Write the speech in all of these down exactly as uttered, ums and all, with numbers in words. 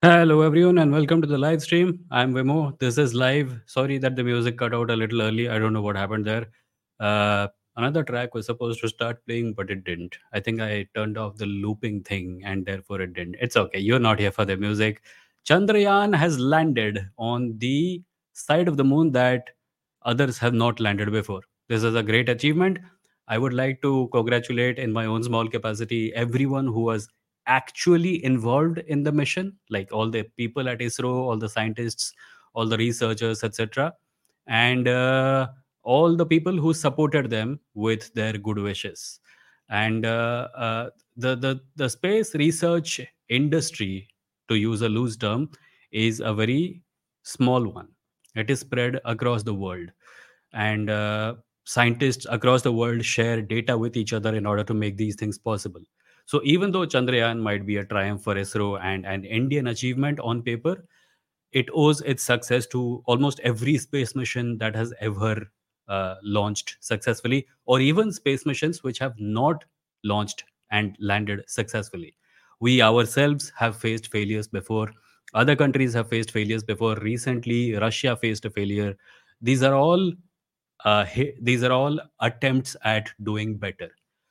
Hello, everyone, and welcome to the live stream. I'm Vimo. This is live. Sorry that the music cut out a little early. I don't know what happened there. Uh, another track was supposed to start playing, but it didn't. I think I turned off the looping thing, and therefore it didn't. It's okay. You're not here for the music. Chandrayaan has landed on the side of the moon that others have not landed before. This is a great achievement. I would like to congratulate, in my own small capacity, everyone who was actually involved in the mission, like all the people at ISRO, all the scientists, all the researchers, et cetera, and uh, all the people who supported them with their good wishes. And uh, uh, the, the the space research industry, to use a loose term, is a very small one. It is spread across the world, and uh, scientists across the world share data with each other in order to make these things possible. So even though Chandrayaan might be a triumph for ISRO and an Indian achievement on paper, it owes its success to almost every space mission that has ever uh, launched successfully, or even space missions which have not launched and landed successfully. We ourselves have faced failures before. Other countries have faced failures before. Recently, Russia faced a failure. These are all uh, hi- these are all attempts at doing better.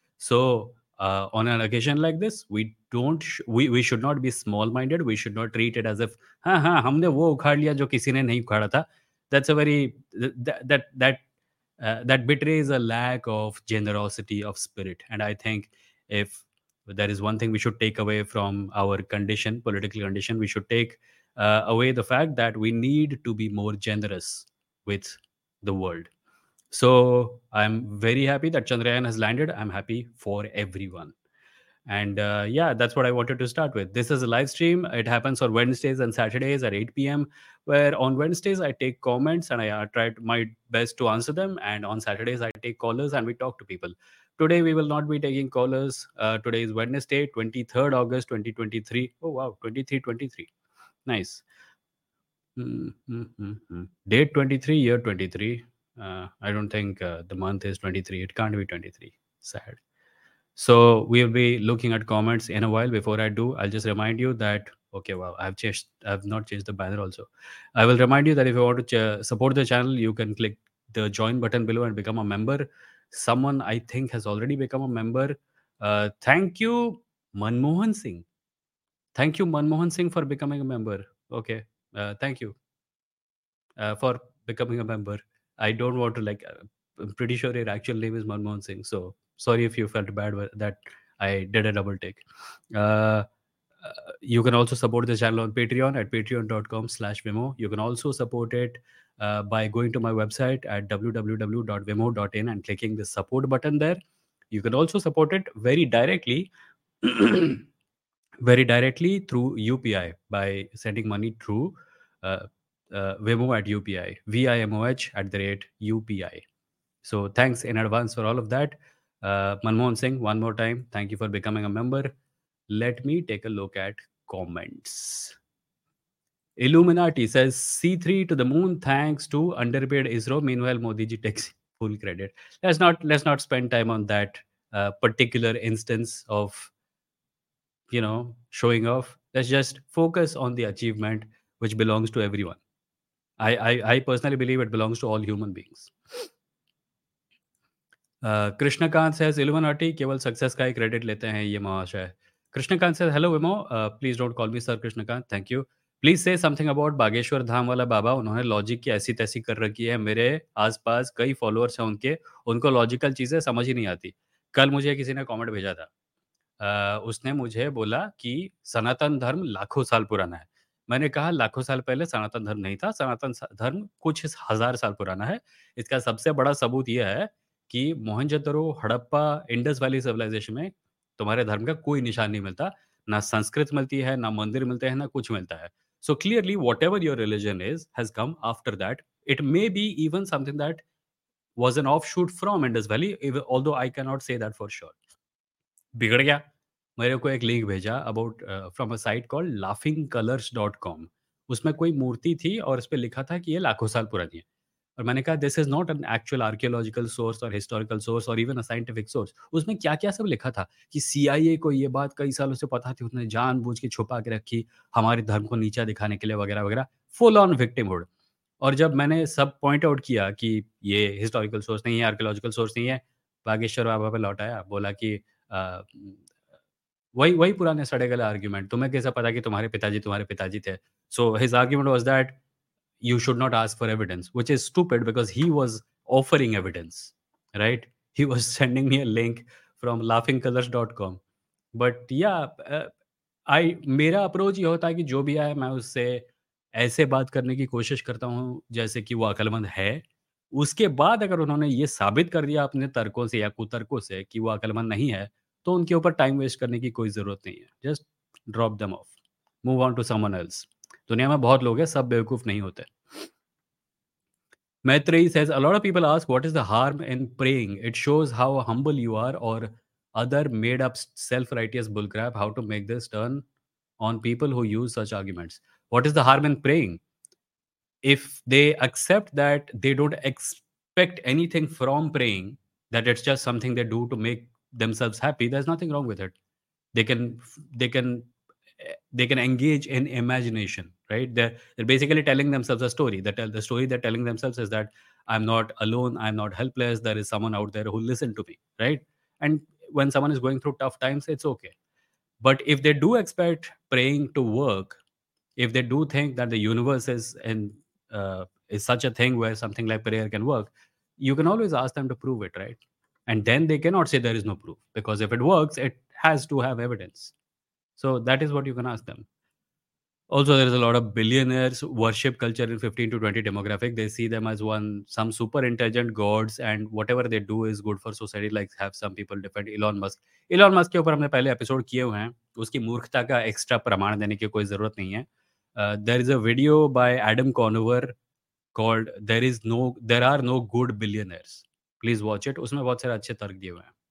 So uh, on an occasion like this, we don't sh- we, we should not be small minded. We should not treat it as if हाँ हाँ हमने वो उखाड़ लिया जो किसी ने नहीं उखाड़ा था. That's a very that that that uh, that betrays a lack of generosity of spirit. And I think if there is one thing we should take away from our condition, political condition, we should take uh, away the fact that we need to be more generous with the world. So I'm very happy that Chandrayaan has landed. I'm happy for everyone. And uh, yeah, that's what I wanted to start with. This is a live stream. It happens on Wednesdays and Saturdays at eight p m. Where on Wednesdays I take comments and I uh, try to, my best to answer them. And on Saturdays I take callers and we talk to people. Today we will not be taking callers. Uh, today is Wednesday, twenty-third August twenty twenty-three. Oh wow, twenty-three twenty-three. Nice. Mm, mm, mm, mm. Date twenty-three, year twenty-three. Uh, I don't think uh, the month is twenty-three. It can't be twenty-three. Sad. So we'll be looking at comments in a while. Before I do, I'll just remind you that okay, wow, I've changed. I've not changed the banner also. I will remind you that if you want to ch- support the channel, you can click the join button below and become a member. Someone I think has already become a member. Uh, thank you, Manmohan Singh. Thank you, Manmohan Singh, for becoming a member. Okay, uh, thank you uh, for becoming a member. I don't want to like. Uh, I'm pretty sure your actual name is Manmohan Singh. So sorry if you felt bad with- that I did a double take. Uh, uh, you can also support the channel on Patreon at patreon.com slash Vimo. You can also support it uh, by going to my website at w w w dot vimo dot in and clicking the support button there. You can also support it very directly, very directly through U P I by sending money through uh, uh, Vimo at U P I, V I M O H at the rate U P I. So thanks in advance for all of that. Uh, Manmohan Singh, one more time, thank you for becoming a member. Let me take a look at comments. Illuminati says C three to the moon thanks to underpaid ISRO. Meanwhile, Modi ji takes full credit. Let's not let's not spend time on that uh, particular instance of you know showing off. Let's just focus on the achievement which belongs to everyone. I I, I personally believe it belongs to all human beings. Uh, Krishnakant says Illuminati केवल success का ही credit लेते हैं ये महाशय. Krishnakant says hello Vimo, uh, please don't call me sir Krishnakant, thank you. Please say something about Bageshwar Dham वाला बाबा. उन्होंने logic की ऐसी तैसी कर रखी है. मेरे आसपास कई फॉलोअर्स हैं उनके, उनको लॉजिकल चीज़ें समझ ही नहीं आती. कल मुझे किसी ने कमेंट भेजा था. अ, उसने मुझे बोला कि सनातन धर्म लाखों साल पुराना है. मैंने कहा लाखों साल पहले सनातन धर्म नहीं था, सनातन स धर्म कुछ हज़ार साल पुराना है. इसका सबसे बड़ा सबूत ये है कि Mohenjodaro, Harappa, Indus valley civilization में तुम्हारे धर्म का कोई निशान नहीं मिलता. ना संस्कृत मिलती है, ना मंदिर मिलते हैं, ना कुछ मिलता है. So clearly whatever your religion is has come after that. It may be even something that was an offshoot from Indus Valley, ev although I cannot say that for sure. बिगड़ गया. मेरे को एक लिंक भेजा about from a site called laughing colours dot com. उसमें कोई मूर्ति थी और उस पे लिखा था कि ये लाखों साल पुरानी है. और मैंने कहा this is not an actual archaeological source और हिस्टोरिकल सोर्स और इवन अ साइंटिफिक सोर्स। उसमें क्या-क्या सब लिखा था कि सीआईए को ये बात कई सालों से पता थी, उसने जानबूझ के छुपा के रखी, हमारे धर्म को नीचा दिखाने के लिए वगैरह-वगैरह, फुल ऑन विक्टिमहुड। और जब मैंने सब पॉइंट आउट किया कि ये हिस्टोरिकल सोर्स नहीं है, आर्कियोलॉजिकल सोर्स नहीं है, बागेश्वर बाबा पे लौट आया, बोला कि अ, वही वही पुराने सड़े गले आर्गुमेंट, तुम्हें कैसे पता कि तुम्हारे पिताजी तुम्हारे पिताजी थे? So his argument was that you should not ask for evidence, which is stupid because he was offering evidence, right? He was sending me a link from laughing colors dot com. But yeah, uh, I मेरा approach ये होता है कि जो भी आए मैं उससे ऐसे बात करने की कोशिश करता हूँ जैसे कि वो अक्लमंद है। उसके बाद अगर उन्होंने ये साबित कर दिया अपने तर्कों से या कुतर्कों से कि वो अक्लमंद नहीं है, तो उनके ऊपर टाइम वेस्ट करने की कोई ज़रूरत नहीं है। Just drop them off, move on to someone else. दुनिया में बहुत लोग हैं, सब बेवकूफ़ नहीं होते। Maitreyi says a lot of people ask what is the harm in praying. It shows how humble you are, or other made up self righteous bullcrap. How to make this turn on people who use such arguments. What is the harm in praying? If they accept that they don't expect anything from praying, that it's just something they do to make themselves happy, there's nothing wrong with it. They can they can eh, they can engage in imagination, right? They're, they're basically telling themselves a story. That tell the story they're telling themselves is that I'm not alone, I'm not helpless, there is someone out there who listen to me, right? And when someone is going through tough times, it's okay. But if they do expect praying to work, if they do think that the universe is in uh, is such a thing where something like prayer can work, you can always ask them to prove it, right? And then they cannot say there is no proof, because if it works, it has to have evidence. So that is what you can ask them. Also, there is a lot of billionaires worship culture in fifteen to twenty demographic. They see them as one some super intelligent gods, and whatever they do is good for society. Like have some people defend Elon Musk. Elon Musk के ऊपर हमने पहले episode किए हुए हैं. उसकी मूर्खता का एक्स्ट्रा प्रमाण देने की कोई ज़रूरत नहीं है. Uh, there is a video by Adam Conover called "There is no, there are no good billionaires." Please watch it. उसमें बहुत सारे अच्छे तर्क दिए हुए हैं.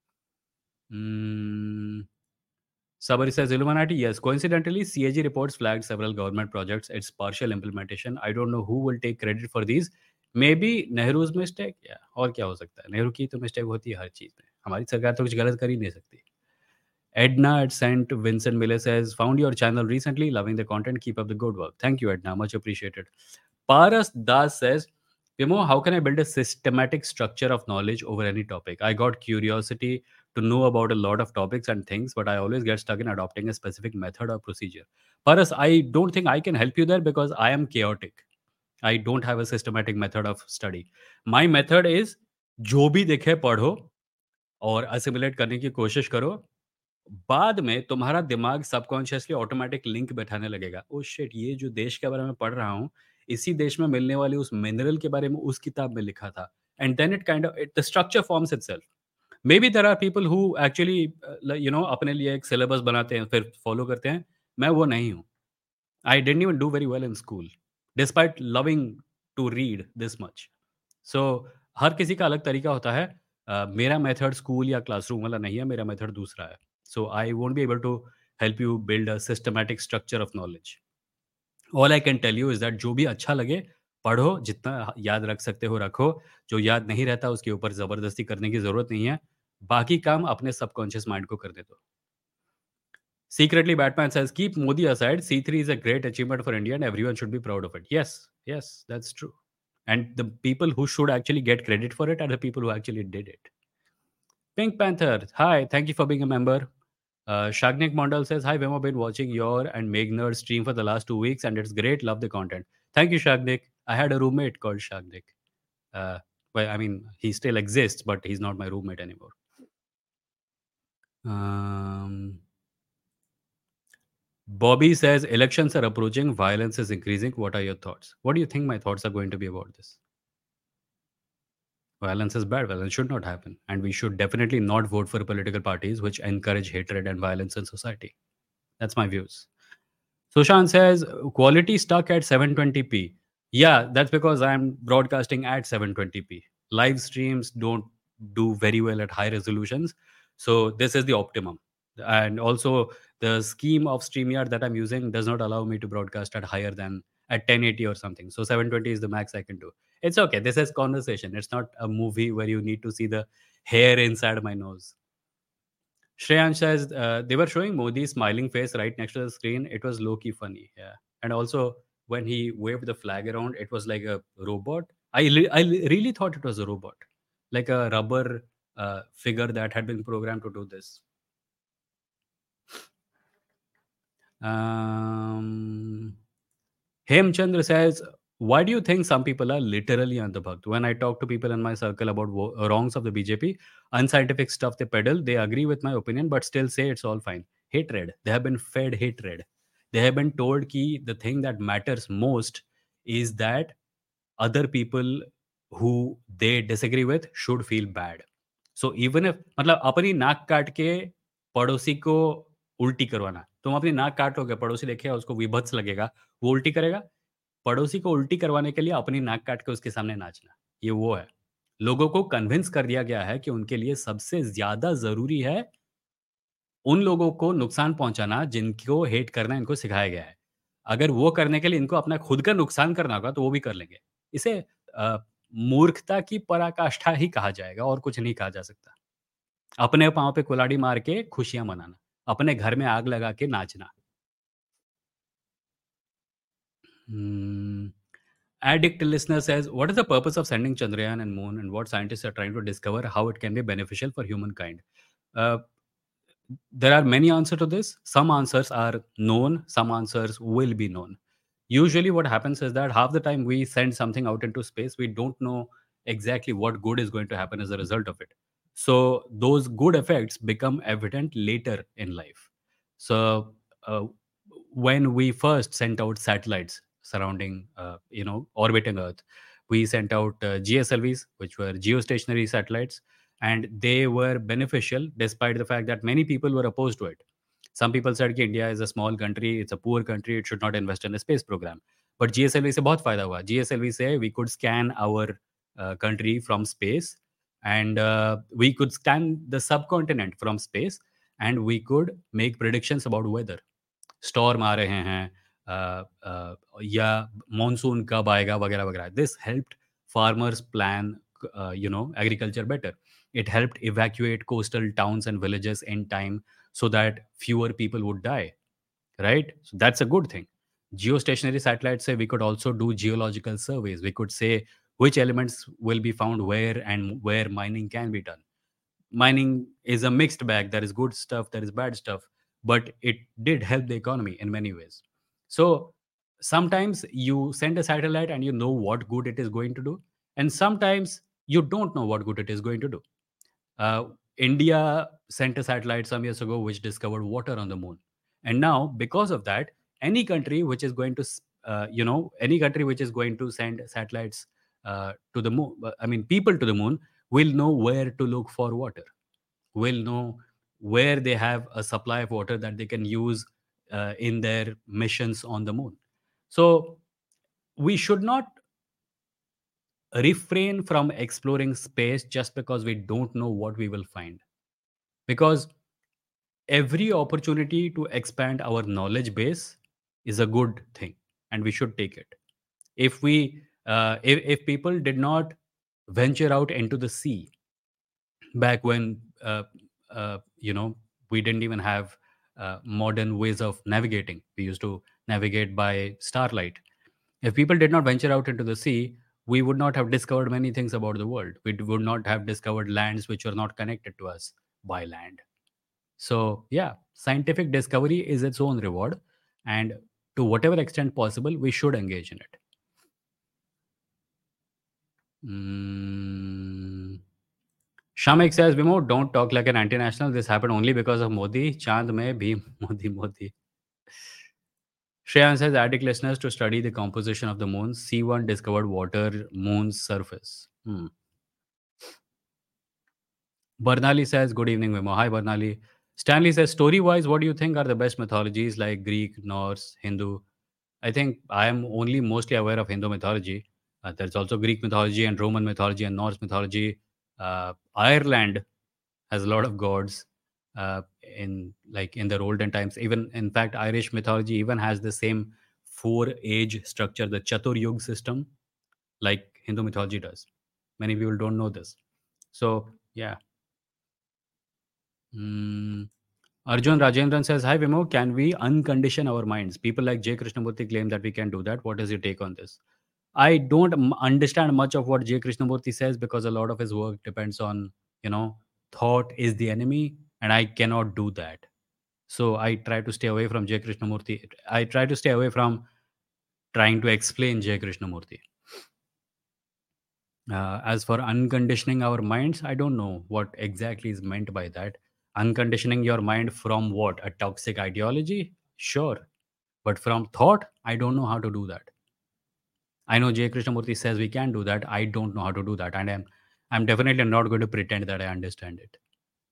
Hmm. Sabari says Illuminati, yes. Coincidentally, C A G reports flagged several government projects. Its partial implementation. I don't know who will take credit for these. Maybe Nehru's mistake. Yeah. और क्या हो सकता है? नेहरू की तो मिस्टेक होती है हर चीज़ में. हमारी सरकार तो कुछ गलत कर ही नहीं सकती. Edna at Saint Vincent Miller says, found your channel recently, loving the content, keep up the good work. Thank you, Edna, much appreciated. Paras Das says, Pimo, how can I build a systematic structure of knowledge over any topic? I got curiosity to know about a lot of topics and things, but I always get stuck in adopting a specific method or procedure. Paras, I don't think I can help you there because I am chaotic. I don't have a systematic method of study. My method is जो भी दिखे पढ़ो और assimilate करने की कोशिश करो. बाद में तुम्हारा दिमाग सबकॉन्शियसली ऑटोमेटिक लिंक बैठाने लगेगा। Oh shit! ये जो देश के बारे में पढ़ रहा हूँ, इसी देश में मिलने वाली उस मिनरल के बारे में उस किताब में लिखा था। And then it kind of it the structure forms itself. Maybe there are people who actually uh, ल यू नो अपने लिए एक सिलेबस बनाते हैं, फिर फॉलो करते हैं। मैं वो नहीं हूँ। I didn't even do very well in school, despite loving to read this much. So हर किसी का अलग तरीका होता है। अ, मेरा मेथड स्कूल या क्लासरूम वाला नहीं है, मेरा मेथड दूसरा है। So I won't be able to help you build a systematic structure of knowledge. All I can tell you is that जो भी अच्छा लगे, पढ़ो, जितना याद रख सकते हो रखो, जो याद नहीं रहता उसके ऊपर ज़बरदस्ती करने की ज़रूरत नहीं है। बाकी काम अपने सबकॉन्शियस माइंड को करने दो। Secretly, Batman says, keep Modi aside. C three is a great achievement for India and everyone should be proud of it. Yes, yes, that's true. And the people who should actually get credit for it are the people who actually did it. Pink Panther, hi, thank you for being a member. Uh, Shagnik Mondal says, hi, Vemo, been watching your and Meg Nerd stream for the last two weeks and it's great. Love the content. Thank you, Shagnik. I had a roommate called Shagnik. Uh, well, I mean, he still exists, but he's not my roommate anymore. Um, Bobby says elections are approaching, violence is increasing. What are your thoughts? What do you think my thoughts are going to be about this? Violence is bad. Violence should not happen. And we should definitely not vote for political parties which encourage hatred and violence in society. That's my views. Sushant says quality stuck at seven twenty p. Yeah, that's because I'm broadcasting at seven twenty p. Live streams don't do very well at high resolutions. So this is the optimum. And also the scheme of StreamYard that I'm using does not allow me to broadcast at higher than at ten eighty or something. So seven twenty is the max I can do. It's okay. This is conversation. It's not a movie where you need to see the hair inside my nose. Shreyan says uh, they were showing Modi's smiling face right next to the screen. It was low key funny. Yeah. And also, when he waved the flag around, it was like a robot. I, li- I li- really thought it was a robot, like a rubber uh, figure that had been programmed to do this. Um, Hemchandra says, why do you think some people are literally andhabhakt? When I talk to people in my circle about wo- wrongs of the B J P, unscientific stuff they peddle, they agree with my opinion but still say it's all fine. Hatred. They have been fed hatred. They have been told ki the thing that matters most is that other people who they disagree with should feel bad. So even if मतलब अपनी नाक काट के पड़ोसी को उल्टी करवाना, तुम अपनी नाक काटोगे, पड़ोसी देखेगा, उसको विभत्स लगेगा, वो उल्टी करेगा। पड़ोसी को उल्टी करवाने के लिए अपनी नाक काट के उसके सामने नाचना, ये वो है। लोगों को कन्विंस कर दिया गया है कि उनके लिए सबसे ज़्यादा ज़रूरी है उन लोगों को नुकसान पहुँचाना जिनको हेट करना इनको सिखाया गया है। अगर वो करने के लिए इनको अपना खुद का नुकसान करना होगा तो वो भी कर लेंगे। इसे अ, मूर्खता की पराकाष्ठा ही कहा जाएगा और कुछ नहीं कहा जा सकता। अपने पाँव पे कुल्हाड़ी मार के खुशियाँ मनाना, अपने घर में आग लगा के नाचना। Hmm. Addict listener says, what is the purpose of sending Chandrayaan and Moon, and what scientists are trying to discover how it can be beneficial for humankind? Uh, there are many answers to this. Some answers are known, some answers will be known. Usually, what happens is that half the time we send something out into space, we don't know exactly what good is going to happen as a result of it. So, those good effects become evident later in life. So, uh, when we first sent out satellites surrounding, uh, you know, orbiting Earth, we sent out uh, G S L Vs, which were geostationary satellites, and they were beneficial despite the fact that many people were opposed to it. Some people said कि India is a small country, it's a poor country, it should not invest in the space program. But G S L V से बहुत फायदा हुआ. G S L V से we could scan our uh, country from space, and uh, we could scan the subcontinent from space, and we could make predictions about weather. Storm आ रहे हैं, अ, अ, या monsoon कब आएगा वगैरह वगैरह. This helped farmers plan uh, you know agriculture better. It helped evacuate coastal towns and villages in time so that fewer people would die, right? So that's a good thing. Geostationary satellites say we could also do geological surveys. We could say which elements will be found where and where mining can be done. Mining is a mixed bag. There is good stuff, there is bad stuff, but it did help the economy in many ways. So sometimes you send a satellite and you know what good it is going to do, and sometimes you don't know what good it is going to do. uh, India sent a satellite some years ago which discovered water on the moon. And now, because of that, any country which is going to, s- uh, you know, any country which is going to send satellites uh, to the moon, uh, I mean, people to the moon, will know where to look for water, will know where they have a supply of water that they can use uh, in their missions on the moon. So, we should not refrain from exploring space just because we don't know what we will find. Because every opportunity to expand our knowledge base is a good thing, and we should take it. If we uh, if, if people did not venture out into the sea back when, uh, uh, you know we didn't even have uh, modern ways of navigating. We used to navigate by starlight. If people did not venture out into the sea, we would not have discovered many things about the world. We would not have discovered lands which are not connected to us by land. So, yeah, scientific discovery is its own reward. And to whatever extent possible, we should engage in it. Mm. Shamek says, Vimo, don't talk like an anti national. This happened only because of Modi. Chand mein bhi Modi, Modi. Shreyan says, addict listeners to study the composition of the moon. C one discovered water, moon's surface. Hmm. Bernali says, good evening, Vimo. Hi, Bernali. Stanley says, story wise, what do you think are the best mythologies like Greek, Norse, Hindu? I think I am only mostly aware of Hindu mythology. Uh, there's also Greek mythology and Roman mythology and Norse mythology. Uh, Ireland has a lot of gods uh, in like in their olden times. Even in fact, Irish mythology even has the same four age structure, the Chatur Yug system, like Hindu mythology does. Many people don't know this. So, yeah. Mm. Arjun Rajendran says, Hi Vimo, can we uncondition our minds? People like J. Krishnamurti claim that we can do that. What is your take on this? I don't m- understand much of what J. Krishnamurti says because a lot of his work depends on, you know, thought is the enemy, and I cannot do that. So I try to stay away from J. Krishnamurti. I try to stay away from trying to explain J. Krishnamurti. Uh, as for unconditioning our minds, I don't know what exactly is meant by that. Unconditioning your mind from what? A toxic ideology? Sure. But from thought, I don't know how to do that. I know J. Krishnamurti says we can do that. I don't know how to do that. And I'm, I'm definitely not going to pretend that I understand it.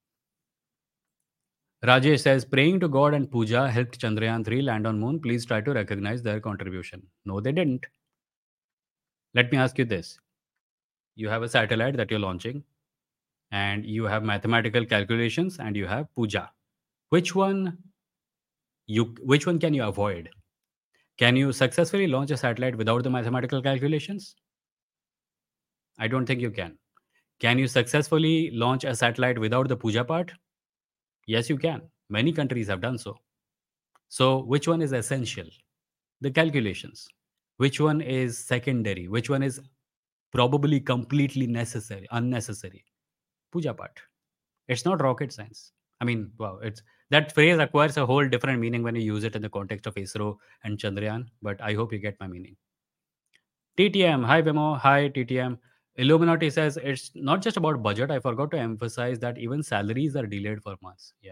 Rajesh says, praying to God and puja helped Chandrayaan three land on moon. Please try to recognize their contribution. No, they didn't. Let me ask you this. You have a satellite that you're launching, and you have mathematical calculations, and you have puja. Which one you which one can you avoid? Can you successfully launch a satellite without the mathematical calculations? I don't think you can. Can you successfully launch a satellite without the puja part? Yes, you can. Many countries have done so. So, which one is essential? The calculations. Which one is secondary? Which one is probably completely necessary, unnecessary? Puja part. It's not rocket science. I mean, wow, it's that phrase acquires a whole different meaning when you use it in the context of ISRO and Chandrayaan, but I hope you get my meaning. T T M, hi Vimo, hi T T M. Illuminati says it's not just about budget. I forgot to emphasize that even salaries are delayed for months. Yeah.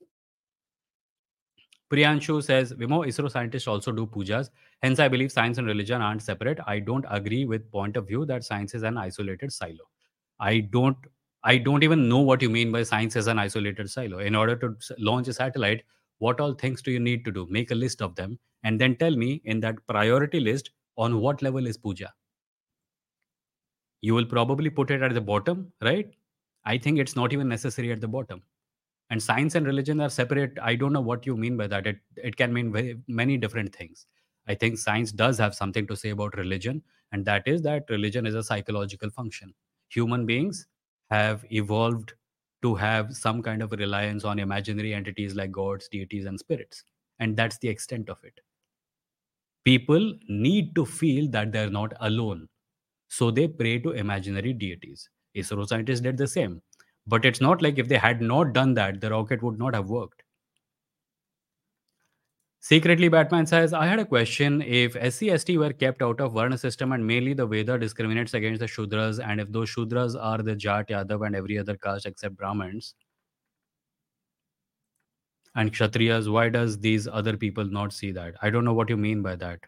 Priyanshu says, Vimo, ISRO scientists also do pujas. Hence, I believe science and religion aren't separate. I don't agree with point of view that science is an isolated silo. I don't I don't even know what you mean by science as an isolated silo. In order to s- launch a satellite, what all things do you need to do? Make a list of them and then tell me in that priority list on what level is puja. You will probably put it at the bottom, right? I think it's not even necessary at the bottom. And science and religion are separate. I don't know what you mean by that. It, it can mean very, many different things. I think science does have something to say about religion, and that is that religion is a psychological function. Human beings have evolved to have some kind of reliance on imaginary entities like gods, deities, and spirits, and that's the extent of it. People need to feel that they're not alone, so they pray to imaginary deities. ISRO scientists did the same. But it's not like if they had not done that, the rocket would not have worked. Secretly, Batman says, I had a question. If S C S T were kept out of Varna system and mainly the Veda discriminates against the Shudras, and if those Shudras are the Jat, Yadav, and every other caste except Brahmins and Kshatriyas, why does these other people not see that? I don't know what you mean by that.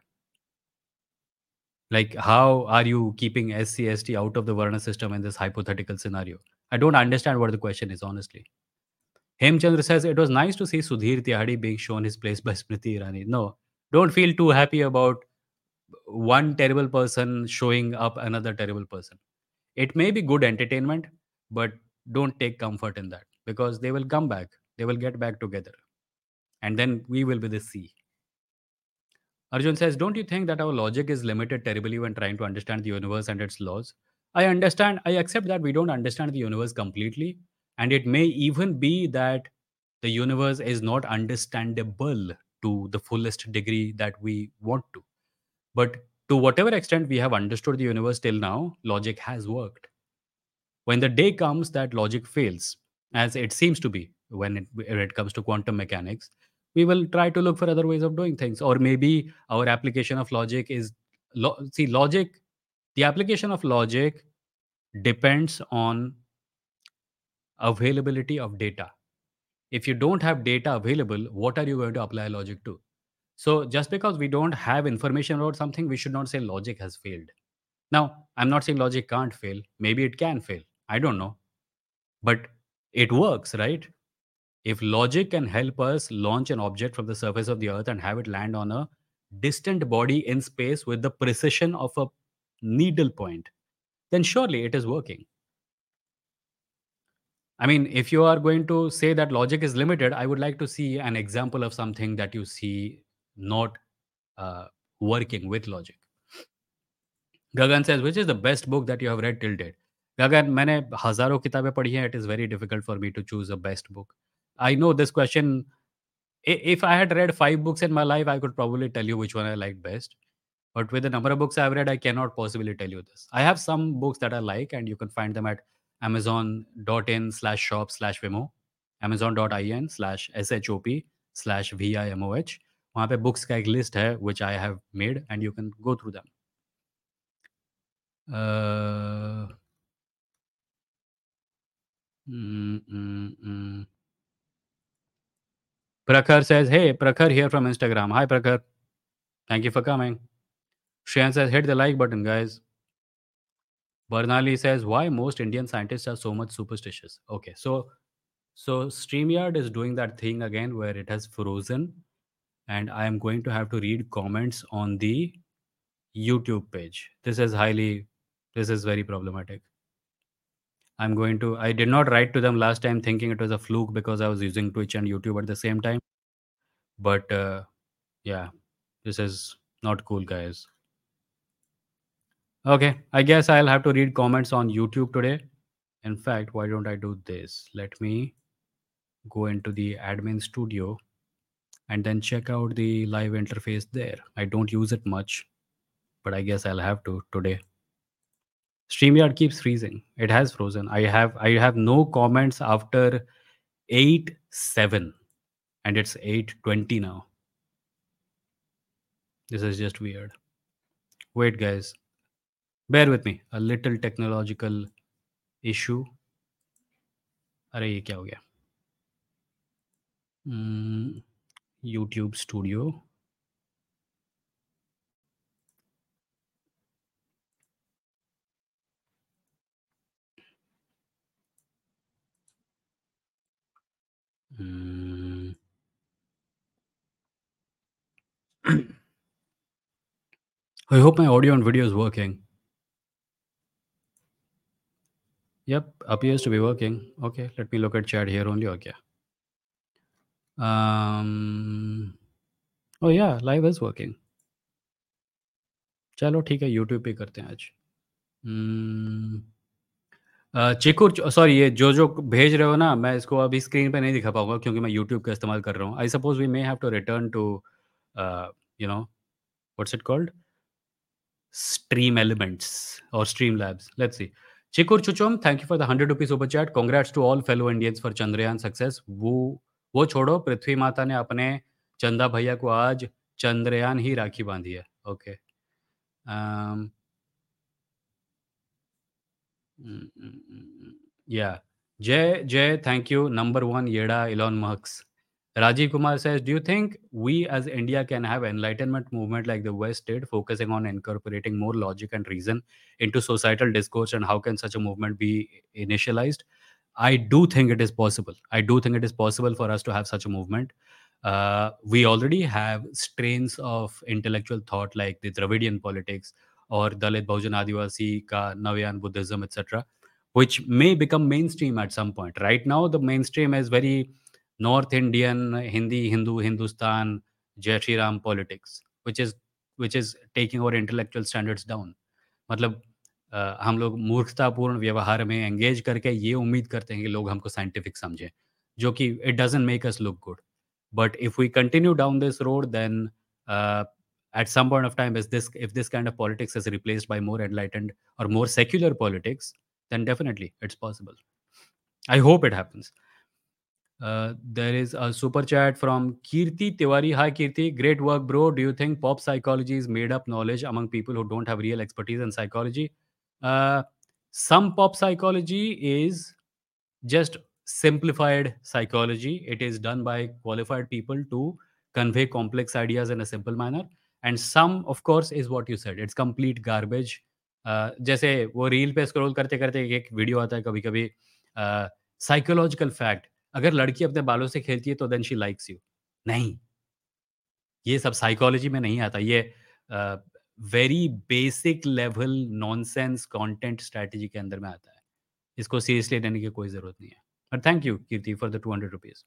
Like, how are you keeping S C S T out of the Varna system in this hypothetical scenario? I don't understand what the question is, honestly. Hemchandra says it was nice to see Sudhir Tihadi being shown his place by Smriti Irani. No, don't feel too happy about one terrible person showing up another terrible person. It may be good entertainment, but don't take comfort in that because they will come back. They will get back together. And then we will be the sea. Arjun says, don't you think that our logic is limited terribly when trying to understand the universe and its laws? I understand, I accept that we don't understand the universe completely. And it may even be that the universe is not understandable to the fullest degree that we want to. But to whatever extent we have understood the universe till now, logic has worked. When the day comes that logic fails, as it seems to be when it, when it comes to quantum mechanics, we will try to look for other ways of doing things. Or maybe our application of logic is lo- see, logic, the application of logic depends on availability of data. If you don't have data available, what are you going to apply logic to? So just because we don't have information about something, we should not say logic has failed. Now, I'm not saying logic can't fail. Maybe it can fail. I don't know. But it works, right? If logic can help us launch an object from the surface of the earth and have it land on a distant body in space with the precision of a needle point, then surely it is working. I mean, if you are going to say that logic is limited, I would like to see an example of something that you see not uh, working with logic. Gagan says, which is the best book that you have read till date? Gagan, मैंने हजारों किताबें पढ़ी हैं. It is very difficult for me to choose a best book. I know this question. i- If I had read five books in my life, I could probably tell you which one I liked best. But with the number of books I've read, I cannot possibly tell you this. I have some books that I like, and you can find them at amazon.in slash shop slash Vimo, amazon.in slash shop slash vimoh. वहाँ पे books का एक list है which I have made, and you can go through them. Uh, mm, mm, mm. Prakhar says, hey, Prakhar here from Instagram. Hi, Prakhar. Thank you for coming. Shayan says, hit the like button, guys. Bernali says, why most Indian scientists are so much superstitious? Okay, so so StreamYard is doing that thing again where it has frozen, and I am going to have to read comments on the YouTube page. This is highly, this is very problematic. I'm going to, I did not write to them last time thinking it was a fluke because I was using Twitch and YouTube at the same time. But uh, yeah, this is not cool, guys. Okay, I guess I'll have to read comments on YouTube today. In fact, why don't I do this? Let me go into the admin studio and then check out the live interface there. I don't use it much, but I guess I'll have to today. StreamYard keeps freezing. It has frozen. I have I have no comments after eight seven, and it's eight twenty now. This is just weird. Wait, guys. Bear with me. A little technological issue. अरे ये क्या हो गया? Hmm, YouTube Studio. Hmm. I hope my audio and video is working. Yep, appears to be working. Okay, let me look at chat here only. Okay. Um. Oh yeah, live is working. चलो ठीक है, YouTube पे करते हैं आज. Hmm. अ, चिकूर sorry, ये जो जो भेज रहे हो ना, मैं इसको अभी स्क्रीन पे नहीं दिखा पाऊंगा क्योंकि मैं यूट्यूब का इस्तेमाल कर रहा हूँ. I suppose we may have to return to you know what's it called, Stream Elements or Streamlabs. Let's see. Chikur Chuchum, thank you for the one hundred rupees super chat. Congrats to all fellow Indians for Chandrayaan success. वो वो छोड़ो, पृथ्वी माता ने अपने चंदा भैया को आज चंद्रयान ही राखी बांधी है. Okay. um, mm, mm, mm, mm. Yeah. Jay, Jay, thank you. Number one, Yeda, Elon Musk. Rajiv Kumar says, do you think we as India can have enlightenment movement like the West did, focusing on incorporating more logic and reason into societal discourse, and how can such a movement be initialized? I do think it is possible. I do think it is possible for us to have such a movement. Uh, we already have strains of intellectual thought like the Dravidian politics or Dalit Bahujan Adivasi ka Navayan Buddhism, et cetera, which may become mainstream at some point. Right now, the mainstream is very North Indian, Hindi, Hindu, Hindustan, Jai Shri Ram politics, which is which is taking our intellectual standards down. मतलब अ, हम लोग मूर्खतापूर्ण व्यवहार में engage करके ये उम्मीद करते हैं कि लोग हमको साइंटिफिक समझें, जो कि it doesn't make us look good. But if we continue down this road, then uh, at some point of time, is this if this kind of politics is replaced by more enlightened or more secular politics, then definitely it's possible. I hope it happens. Uh, there is a super chat from Kirti Tiwari. Hi, Kirti. Great work, bro. Do you think pop psychology is made up knowledge among people who don't have real expertise in psychology? Uh, some pop psychology is just simplified psychology. It is done by qualified people to convey complex ideas in a simple manner. And some, of course, is what you said. It's complete garbage. Uh, जैसे वो reel पे scroll करते करते एक video आता है कभी कभी, साइकोलॉजिकल फैक्ट, अगर लड़की अपने बालों से खेलती है तो देन शी लाइक्स यू. नहीं, ये सब साइकोलॉजी में नहीं आता. ये very basic level nonsense content strategy के अंदर में आता है. इसको सीरियसली लेने की कोई ज़रूरत नहीं है. But thank you Kirti for the two hundred rupees.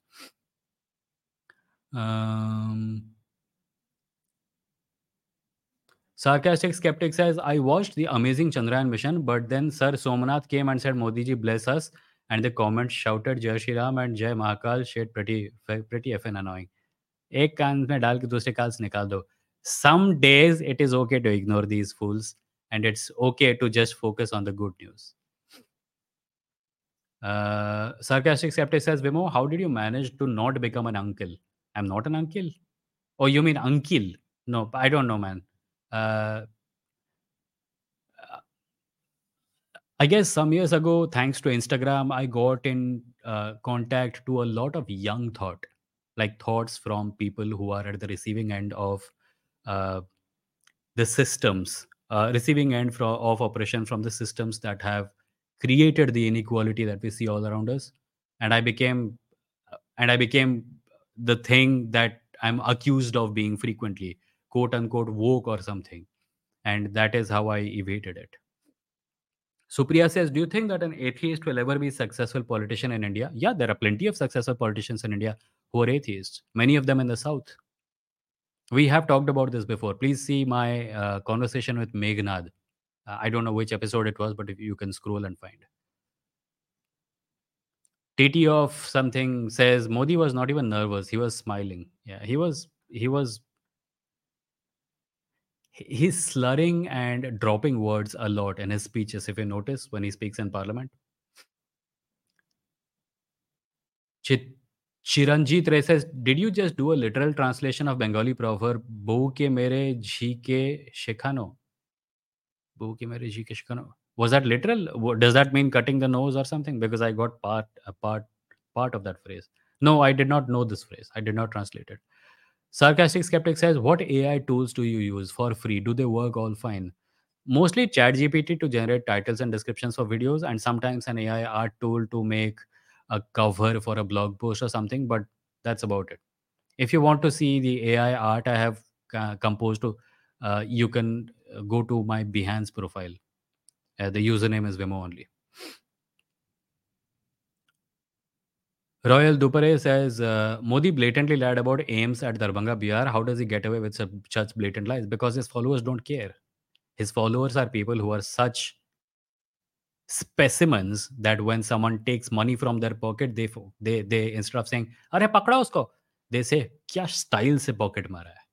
Sarcastic skeptic says, I watched the amazing Chandrayaan mission, but then Sir Somnath came and said, Modi ji bless us. And the comments shouted Jai Shri Ram and Jai Mahakal shit pretty, pretty effing annoying. एक कान में डाल के दूसरे कान से निकाल दो. Some days it is okay to ignore these fools and it's okay to just focus on the good news. Uh, sarcastic skeptic says, Vimo, how did you manage to not become an uncle? I'm not an uncle. Oh, you mean uncle? No, I don't know, man. Uh, I guess some years ago, thanks to Instagram, I got in uh, contact to a lot of young thought, like thoughts from people who are at the receiving end of uh, the systems, uh, receiving end from, of oppression from the systems that have created the inequality that we see all around us. And I became, and I became the thing that I'm accused of being frequently, quote unquote, woke or something. And that is how I evaded it. Supriya says, do you think that an atheist will ever be a successful politician in India? Yeah, there are plenty of successful politicians in India who are atheists, many of them in the South. We have talked about this before. Please see my uh, conversation with Meghnad. Uh, I don't know which episode it was, but if you can scroll and find. T T of something says Modi was not even nervous. He was smiling. Yeah, he was. He was. He's slurring and dropping words a lot in his speeches. If you notice when he speaks in Parliament. Chit- Chiranjit Ray says, did you just do a literal translation of Bengali proverb, "Bou ke mere jhi ke shikhano"? "Bou ke mere jhi ke shikhano." Was that literal? Wha- Does that mean cutting the nose or something? Because I got part a part part of that phrase. No, I did not know this phrase. I did not translate it. Sarcastic skeptic says, what A I tools do you use for free? Do they work all fine? Mostly ChatGPT to generate titles and descriptions for videos, and sometimes an A I art tool to make a cover for a blog post or something, but that's about it. If you want to see the A I art I have uh, composed, to, uh, you can uh, go to my Behance profile. Uh, the username is Vimo only. Royal Dupare says, uh, Modi blatantly lied about aims at Darbhanga B R. How does he get away with such such blatant lies? Because his followers don't care. His followers are people who are such specimens that when someone takes money from their pocket, they fo- they they instead of saying "अरे पकड़ा उसको," they say "क्या style से pocket मारा है."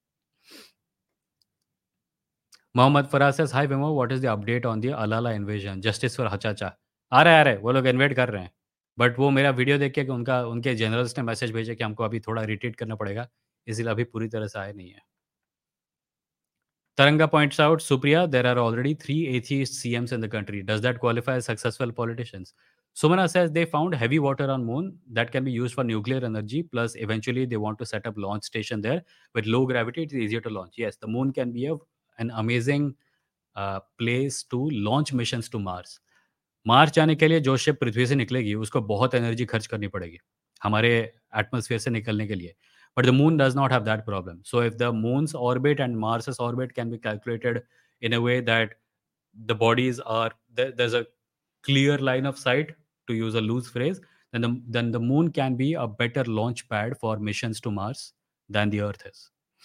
Mohammad Farah says, "Hi Vimo, what is the update on the Alala invasion? Justice for Hachacha." आ रहा है, आ रहा है, वो लोग इन्वेट कर रहे हैं. बट वो मेरा वीडियो देख के उनका उनके जनरल्स ने मैसेज भेजा कि हमको अभी थोड़ा रिट्रीट करना पड़ेगा, इसलिए अभी पूरी तरह से आए नहीं है. Taranga points out, Supriya, there are already three atheist C Ms in the country. Does that qualify as successful politicians? Sumana says they found heavy water on moon that can be used for nuclear energy. Plus, eventually they want to set up launch station there with low gravity. It's easier to launch. Yes, the moon can be a, an amazing uh, place to launch missions to Mars. Mars जाने के लिए जो ship पृथ्वी से निकलेगी उसको बहुत energy खर्च करनी पड़ेगी हमारे एटमॉस्फेयर से निकलने के लिए. But the moon does not have that problem. So if the moon's orbit and Mars's orbit can be calculated in a way that the bodies are there, there's a clear line of sight, to use a loose phrase, then the, then the moon can be a better launch pad for missions to Mars than the Earth is.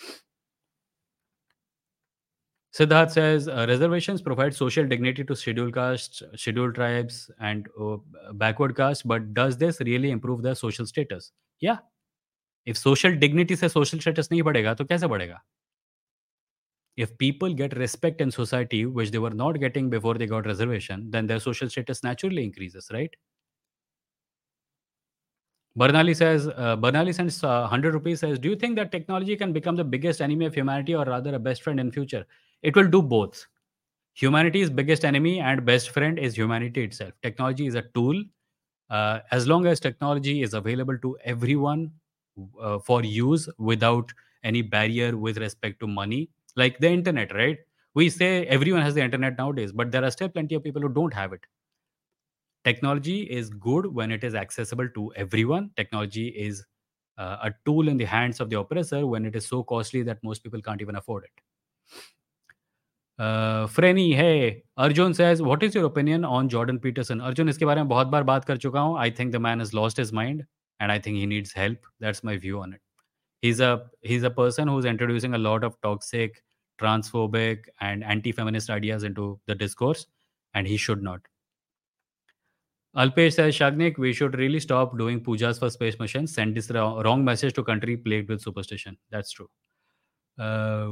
Siddharth says uh, reservations provide social dignity to scheduled castes, scheduled tribes, and uh, backward castes, but does this really improve their social status? Yeah. If social dignity से social status नहीं बढ़ेगा तो कैसे बढ़ेगा? If people get respect in society which they were not getting before they got reservation, then their social status naturally increases, right? Bernali says, uh, Bernali sends uh, one hundred rupees, says, do you think that technology can become the biggest enemy of humanity or rather a best friend in future? It will do both. Humanity's biggest enemy and best friend is humanity itself. Technology is a tool. Uh, as long as technology is available to everyone uh, for use without any barrier with respect to money, like the internet, right? We say everyone has the internet nowadays, but there are still plenty of people who don't have it. Technology is good when it is accessible to everyone. Technology is uh, a tool in the hands of the oppressor when it is so costly that most people can't even afford it. Uh, Frenny, hey, Arjun says, what is your opinion on Jordan Peterson? Arjun, इसके बारे में बहुत बार बात कर चुका हूँ. I think the man has lost his mind and I think he needs help. That's my view on it. He's a he's a person who's introducing a lot of toxic transphobic and anti-feminist ideas into the discourse, and he should not. Alpesh says, Shagnik, we should really stop doing pujas for space missions. Send this wrong wrong message to country plagued with superstition. That's true. Uh,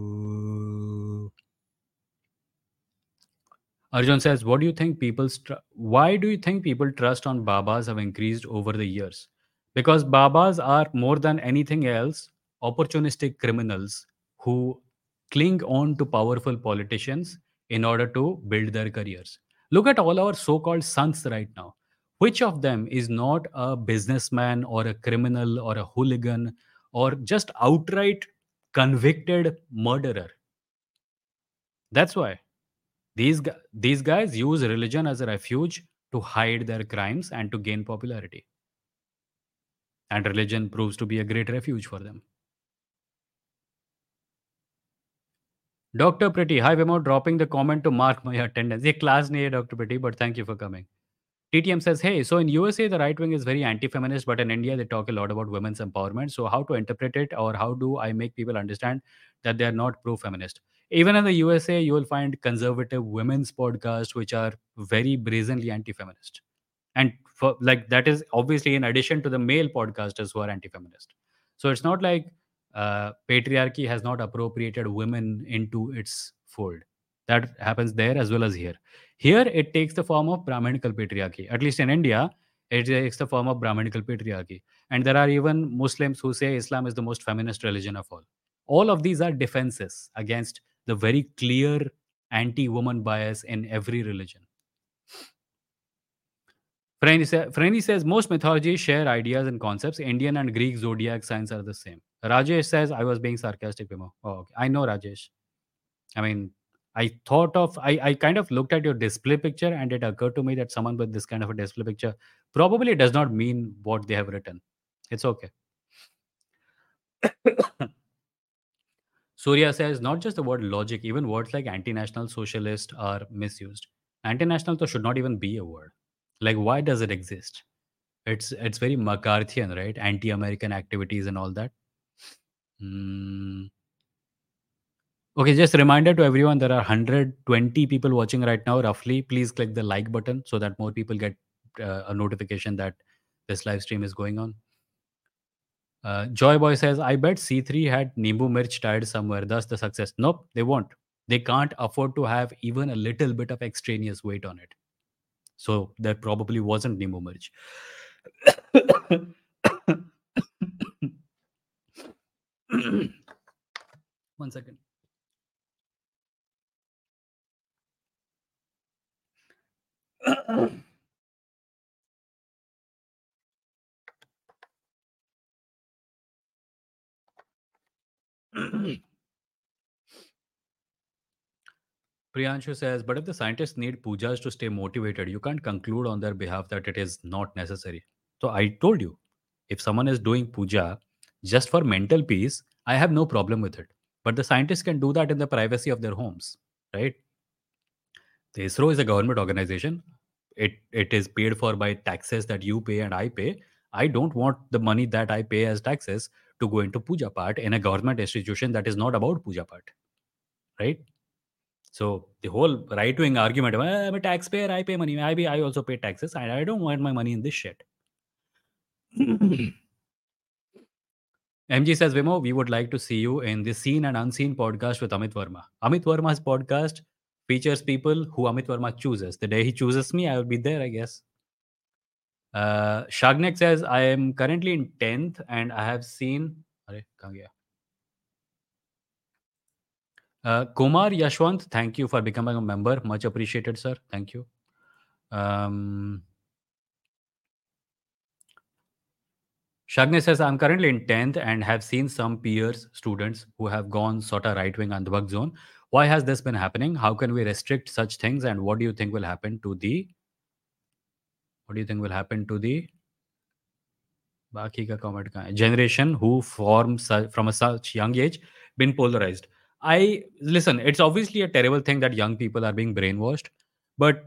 Arjun says, "What do you think people? Str- why do you think people trust on Babas have increased over the years? Because Babas are more than anything else opportunistic criminals who cling on to powerful politicians in order to build their careers. Look at all our so-called sons right now. Which of them is not a businessman or a criminal or a hooligan or just outright convicted murderer? That's why." These, gu- these guys use religion as a refuge to hide their crimes and to gain popularity. And religion proves to be a great refuge for them. doctor Pretty, hi Vimo, dropping the comment to mark my attendance. ये class नहीं है doctor Pretty, but thank you for coming. T T M says, hey, so in U S A, the right wing is very anti feminist, but in India, they talk a lot about women's empowerment. So, how to interpret it, or how do I make people understand that they are not pro feminist? Even in the U S A, you will find conservative women's podcasts which are very brazenly anti feminist. And for like that is obviously in addition to the male podcasters who are anti feminist. So, it's not like uh, patriarchy has not appropriated women into its fold. That happens there as well as here. Here, it takes the form of Brahminical patriarchy. At least in India, it takes the form of Brahminical patriarchy. And there are even Muslims who say Islam is the most feminist religion of all. All of these are defenses against the very clear anti woman bias in every religion. Franny, sa- Franny says most mythologies share ideas and concepts. Indian and Greek zodiac signs are the same. Rajesh says I was being sarcastic, Bimo. Oh, okay. I know, Rajesh. I mean, I thought of, I, I kind of looked at your display picture and it occurred to me that someone with this kind of a display picture probably does not mean what they have written. It's okay. Surya says not just the word logic, even words like anti national socialist are misused. Anti national should not even be a word. Like, why does it exist? It's it's very McCarthyian, right? Anti American activities and all that. Hmm. Okay, just a reminder to everyone there are one hundred twenty people watching right now, roughly. Please click the like button so that more people get uh, a notification that this live stream is going on. Uh, Joy Boy says, I bet C three had Nimbu Mirch tied somewhere, thus the success. Nope, they won't. They can't afford to have even a little bit of extraneous weight on it. So there probably wasn't Nimbu Mirch. One second. Priyanshu says, but if the scientists need pujas to stay motivated, you can't conclude on their behalf that it is not necessary. So I told you, if someone is doing puja just for mental peace, I have no problem with it. But the scientists can do that in the privacy of their homes, right? The ISRO is a government organization. It it is paid for by taxes that you pay and I pay. I don't want the money that I pay as taxes to go into puja part in a government institution that is not about puja part, right? So the whole right wing argument, "Well, I'm a taxpayer, I pay money. I be I also pay taxes, and I don't want my money in this shit." M G says, Vimo, we would like to see you in the Seen and Unseen podcast with Amit Verma. Amit Verma's podcast features people who Amit Verma chooses. The day he chooses me, I will be there, I guess. Uh, Shagnek says, I am currently in tenth and I have seen. Arre, kahan gaya? Uh, Kumar Yashwant, thank you for becoming a member. Much appreciated, sir. Thank you. Um, Shagni says, I'm currently in tenth and have seen some peers, students who have gone sort of right wing Andhbhag zone. Why has this been happening? How can we restrict such things? And what do you think will happen to the what do you think will happen to the बाकी का comment कहाँ है? Generation who form su- from a such young age been polarized? I listen, it's obviously a terrible thing that young people are being brainwashed, but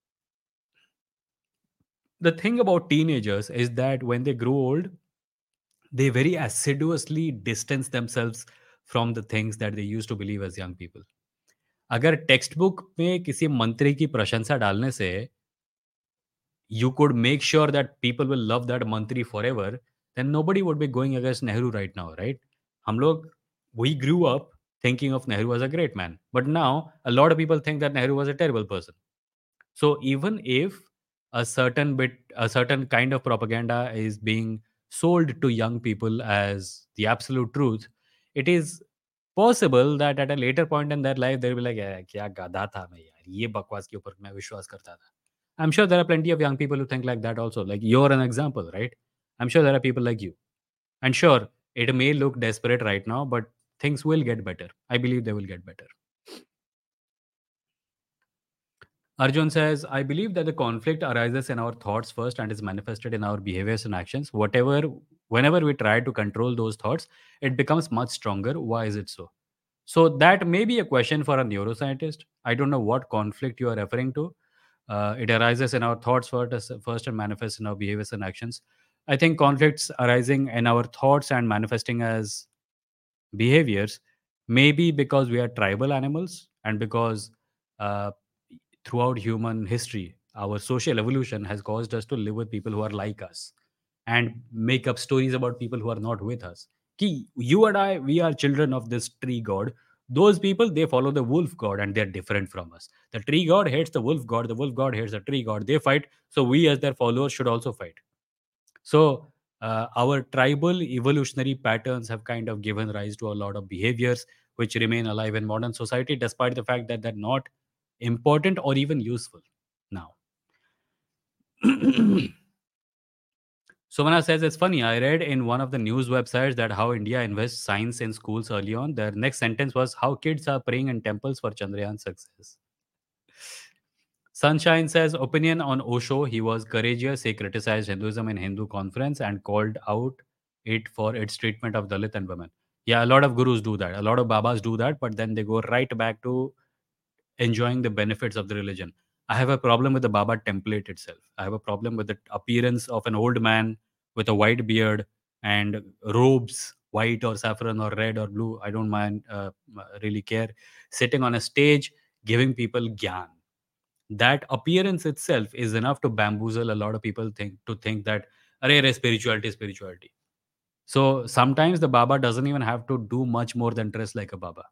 the thing about teenagers is that when they grow old, they very assiduously distance themselves from the things that they used to believe as young people. अगर textbook में किसी मंत्री की प्रशंसा डालने से you could make sure that people will love that mantri forever, then nobody would be going against Nehru right now, right? हम लोग, we grew up thinking of Nehru as a great man, but now a lot of people think that Nehru was a terrible person. So even if a certain bit, a certain kind of propaganda is being sold to young people as the absolute truth, it is possible that at a later point in their life they'll be like, "Yeah, क्या गधा था मैं यार, ये बकवास के ऊपर मैं विश्वास करता था." I'm sure there are plenty of young people who think like that also. Like you're an example, right? I'm sure there are people like you. And sure, it may look desperate right now, but things will get better. I believe they will get better. Arjun says, I believe that the conflict arises in our thoughts first and is manifested in our behaviors and actions. Whatever, whenever we try to control those thoughts, it becomes much stronger. Why is it so? So that may be a question for a neuroscientist. I don't know what conflict you are referring to. Uh, it arises in our thoughts first, first and manifests in our behaviors and actions. I think conflicts arising in our thoughts and manifesting as behaviors maybe because we are tribal animals and because uh, throughout human history our social evolution has caused us to live with people who are like us and make up stories about people who are not with us. Ki, you and I, we are children of this tree god. Those people, they follow the wolf god and they're different from us. The tree god hates the wolf god, the wolf god hates the tree god. They fight, so we as their followers should also fight. So, uh, our tribal evolutionary patterns have kind of given rise to a lot of behaviors which remain alive in modern society, despite the fact that they're not important or even useful now. Sumana says it's funny. I read in one of the news websites that how India invests science in schools early on. Their next sentence was how kids are praying in temples for Chandrayaan success. Sunshine says opinion on Osho. He was courageous. He criticized Hinduism in Hindu conference and called out it for its treatment of Dalit and women. Yeah, a lot of gurus do that. A lot of babas do that, but then they go right back to enjoying the benefits of the religion. I have a problem with the Baba template itself. I have a problem with the appearance of an old man with a white beard and robes, white or saffron or red or blue. I don't mind, uh, really care. Sitting on a stage, giving people gyan. That appearance itself is enough to bamboozle a lot of people think to think that, array, array, spirituality, spirituality. So sometimes the Baba doesn't even have to do much more than dress like a Baba.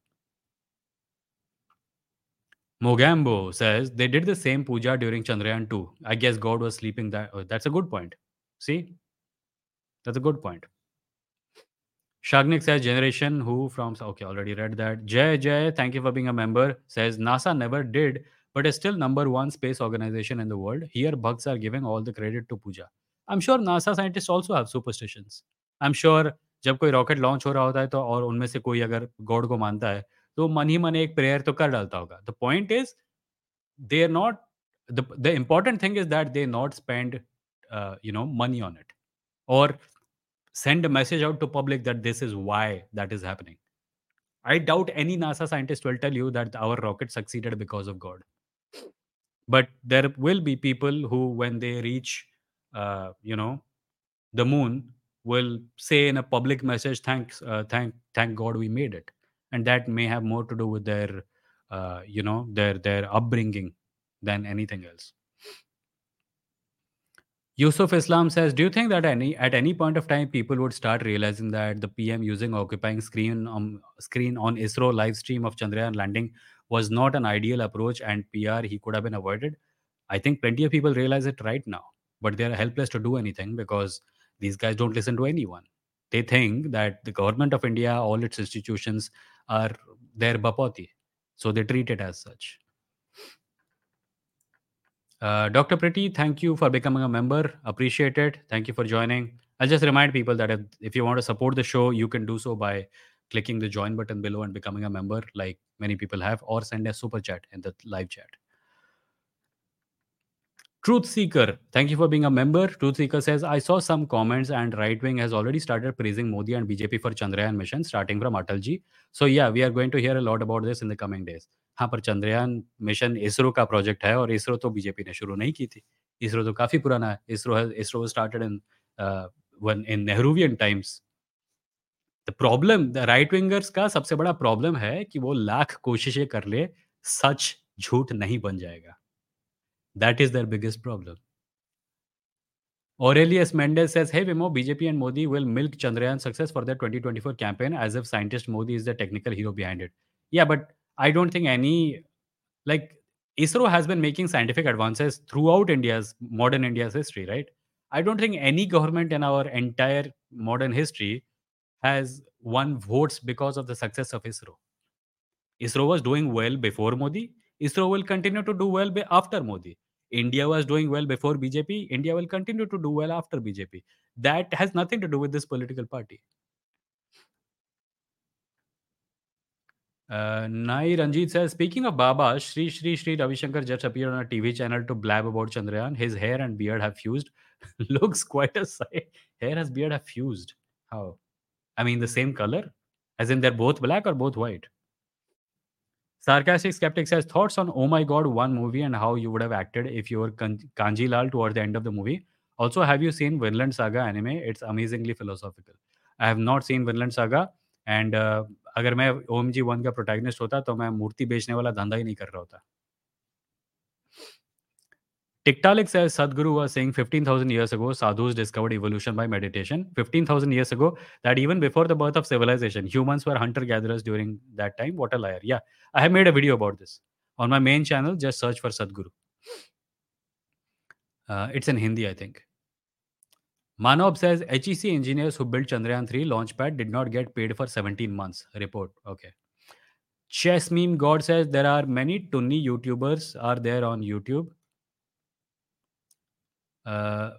Mogambo says they did the same puja during Chandrayaan two. I guess God was sleeping. That oh, that's a good point. See, that's a good point. Shagnik says generation who from okay, already read that. Jay Jay, thank you for being a member. Says NASA never did, but is still number one space organization in the world. Here, bhakts are giving all the credit to puja. I'm sure NASA scientists also have superstitions. I'm sure जब कोई rocket launch हो रहा होता है तो और उनमें से कोई अगर गॉड को मानता है तो मन ही मन एक प्रेयर तो कर डालता होगा. The point is they're not the the important thing is that they not spend uh, you know money on it or send a message out to public that this is why that is happening. I doubt any NASA scientist will tell you that our rocket succeeded because of God, but there will be people who when they reach uh, you know the moon will say in a public message, thanks uh, thank thank God we made it. And that may have more to do with their uh, you know their their upbringing than anything else. Yusuf Islam says, do you think that any at any point of time people would start realizing that the P M using occupying screen on screen on ISRO live stream of Chandrayaan landing was not an ideal approach and P R he could have been avoided? I think plenty of people realize it right now, but they are helpless to do anything because these guys don't listen to anyone. They think that the government of India, all its institutions are their bapati, so they treat it as such. Uh, Doctor Pretty, thank you for becoming a member. Appreciate it. Thank you for joining. I'll just remind people that if, if you want to support the show, you can do so by clicking the join button below and becoming a member, like many people have, or send a super chat in the live chat. Truth Seeker, thank you for being a member. Truth Seeker says, I saw some comments and right wing has already started praising Modi and B J P for Chandrayaan mission, starting from Atalji. So yeah, we are going to hear a lot about this in the coming days. हाँ, पर Chandrayaan mission ISRO का project है और इसरो तो BJP ने शुरू नहीं की थी. इसरो तो काफी पुराना है. ISRO has ISRO was started in uh, when in Nehruvian times. The problem the right wingers का सबसे बड़ा प्रॉब्लम है कि वो लाख कोशिशें कर ले, सच झूठ नहीं बन जाएगा। That is their biggest problem. Aurelius Mendes says, "Hey Vimo, B J P and Modi will milk Chandrayaan success for their twenty twenty-four campaign as if scientist Modi is the technical hero behind it." Yeah, but I don't think any like ISRO has been making scientific advances throughout India's modern India's history, right? I don't think any government in our entire modern history has won votes because of the success of ISRO. ISRO was doing well before Modi. ISRO will continue to do well be- after Modi. India was doing well before B J P. India will continue to do well after B J P. That has nothing to do with this political party. Uh, Nai Ranjit says, speaking of Baba, Sri Sri Sri Ravi Shankar just appeared on a T V channel to blab about Chandrayaan. His hair and beard have fused. Looks quite a sight. Hair and beard have fused. How? I mean, the same color? As in they're both black or both white? Sarcastic Skeptic says, thoughts on Oh My God, one movie and how you would have acted if you were Kan- Kanji Lal toward the end of the movie. Also, have you seen Vinland Saga anime? It's amazingly philosophical. I have not seen Vinland Saga and uh, अगर मैं O M G one का protagonist होता तो मैं मूर्ति बेचने वाला धंधा ही नहीं कर रहा होता. Tiktaalik says Sadhguru was saying fifteen thousand years ago, sadhus discovered evolution by meditation. fifteen thousand years ago, that even before the birth of civilization, humans were hunter gatherers during that time. What a liar. Yeah, I have made a video about this. On my main channel, just search for Sadhguru. Uh, it's in Hindi, I think. Manob says H E C engineers who built Chandrayaan three launchpad did not get paid for seventeen months. Report. Okay. Chess meme God says there are many Tunni YouTubers are there on YouTube. Uh,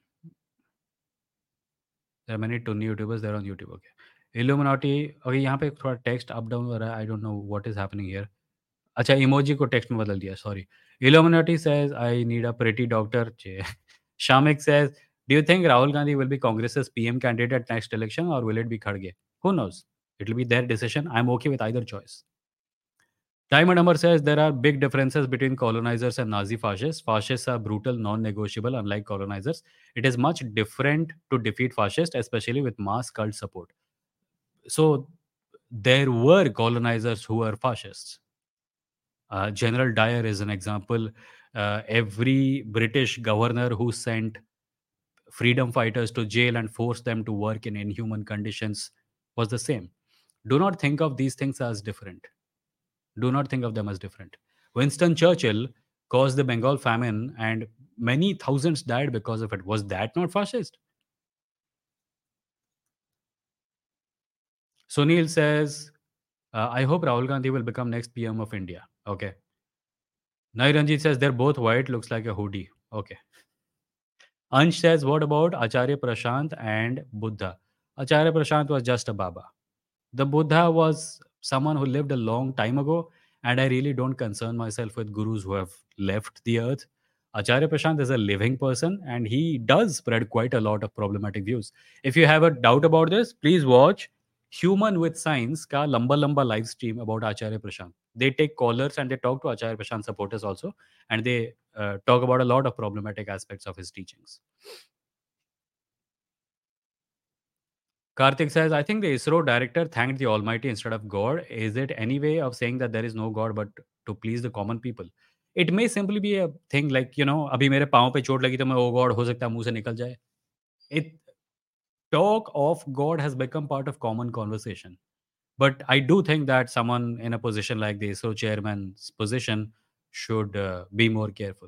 there are many Tunni YouTubers there on YouTube. Okay. Illuminati. Okay, यहाँ पे थोड़ा text up down हो रहा है. I don't know what is happening here. अच्छा, emoji को text में बदल दिया. Sorry. Illuminati says I need a pretty doctor. Shamik says, do you think Rahul Gandhi will be Congress's P M candidate next election or will it be Kharge? Who knows? It will be their decision. I'm okay with either choice. Diamond Amar says there are big differences between colonizers and Nazi fascists. Fascists are brutal, non-negotiable, unlike colonizers. It is much different to defeat fascists, especially with mass cult support. So there were colonizers who were fascists. Uh, General Dyer is an example. Uh, every British governor who sent freedom fighters to jail and forced them to work in inhuman conditions was the same. Do not think of these things as different. Do not think of them as different. Winston Churchill caused the Bengal famine and many thousands died because of it. Was that not fascist? Sunil says, uh, I hope Rahul Gandhi will become next P M of India. Okay. Nai Ranjit says, they're both white, looks like a hoodie. Okay. Ansh says, what about Acharya Prashant and Buddha? Acharya Prashant was just a Baba. The Buddha was someone who lived a long time ago, and I really don't concern myself with gurus who have left the earth. Acharya Prashant is a living person, and he does spread quite a lot of problematic views. If you have a doubt about this, please watch Human with Science ka lamba lamba live stream about Acharya Prashant. They take callers and they talk to Acharya Prashant supporters also, and they uh, talk about a lot of problematic aspects of his teachings. Karthik says, I think the ISRO director thanked the Almighty instead of God. Is it any way of saying that there is no God but to please the common people? It may simply be a thing like, you know, अभी मेरे पाँव पे चोट लगी तो मैं, oh God, हो सकता है मुंह से निकल जाए. It talk of God has become part of common conversation. But I do think that someone in a position like the ISRO chairman's position should uh, be more careful.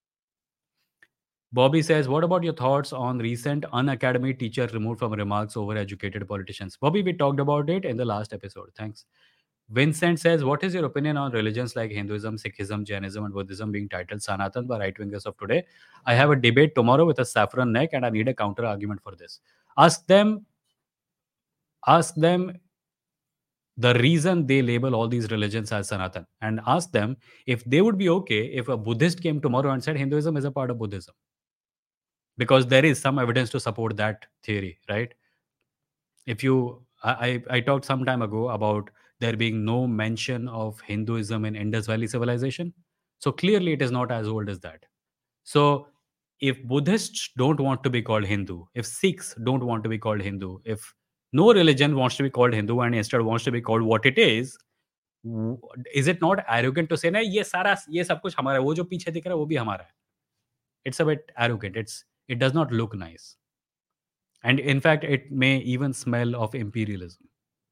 Bobby says, what about your thoughts on recent unacademy teacher removed from remarks over educated politicians? Bobby, we talked about it in the last episode. Thanks. Vincent says, what is your opinion on religions like Hinduism, Sikhism, Jainism, and Buddhism being titled Sanatan by right wingers of today? I have a debate tomorrow with a saffron neck and I need a counter argument for this. Ask them, ask them the reason they label all these religions as Sanatan and ask them if they would be okay if a Buddhist came tomorrow and said Hinduism is a part of Buddhism. Because there is some evidence to support that theory, right? If you, I, I I talked some time ago about there being no mention of Hinduism in Indus Valley civilization. So clearly it is not as old as that. So if Buddhists don't want to be called Hindu, if Sikhs don't want to be called Hindu, if No religion wants to be called Hindu and instead wants to be called what it is. W- Is it not arrogant to say, "नहीं ये सारा ये सब कुछ हमारा है, वो जो पीछे दिख रहा है वो भी हमारा है." It's a bit arrogant. It's it does not look nice, and in fact, it may even smell of imperialism.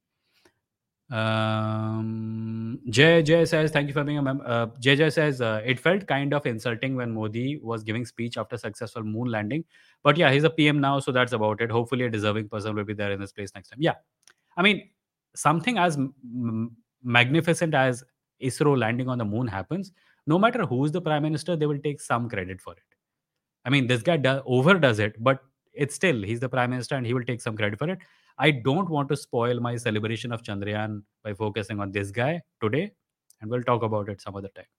Um, Jay Jay says, "Thank you for being a member." Uh, Jay Jay says, uh, "It felt kind of insulting when Modi was giving speech after successful moon landing, but yeah, he's a P M now, so that's about it. Hopefully, a deserving person will be there in this place next time." Yeah, I mean, something as m- m- magnificent as ISRO landing on the moon happens. No matter who's the prime minister, they will take some credit for it. I mean, this guy do- overdoes it, but it's still he's the prime minister and he will take some credit for it. I don't want to spoil my celebration of Chandrayaan by focusing on this guy today, and we'll talk about it some other time.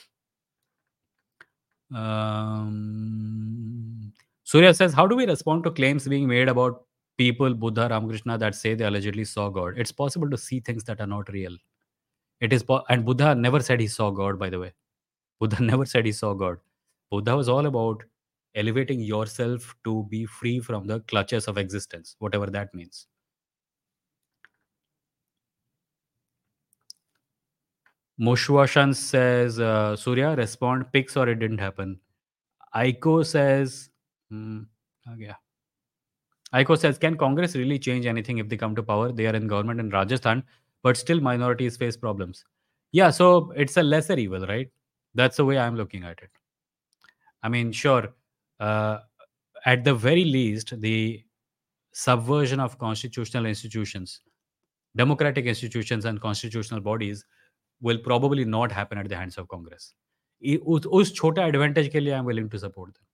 Um, Surya says, "How do we respond to claims being made about people, Buddha, Ramakrishna, that say they allegedly saw God? It's possible to see things that are not real. It is, po- and Buddha never said he saw God. By the way, Buddha never said he saw God. Buddha was all about elevating yourself to be free from the clutches of existence, whatever that means." Moshwashan says, uh, Surya, respond, pics or it didn't happen. Aiko says, hmm, okay. Aiko says, can Congress really change anything if they come to power? They are in government in Rajasthan, but still minorities face problems. Yeah, so it's a lesser evil, right? That's the way I'm looking at it. I mean, sure, uh, at the very least, the subversion of constitutional institutions, democratic institutions, and constitutional bodies will probably not happen at the hands of Congress. इ- उस उस छोटा advantage के लिए I am willing to support them.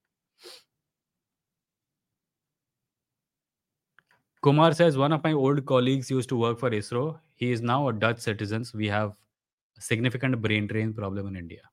Kumar says, one of my old colleagues used to work for ISRO. He is now a Dutch citizen. We have a significant brain drain problem in India.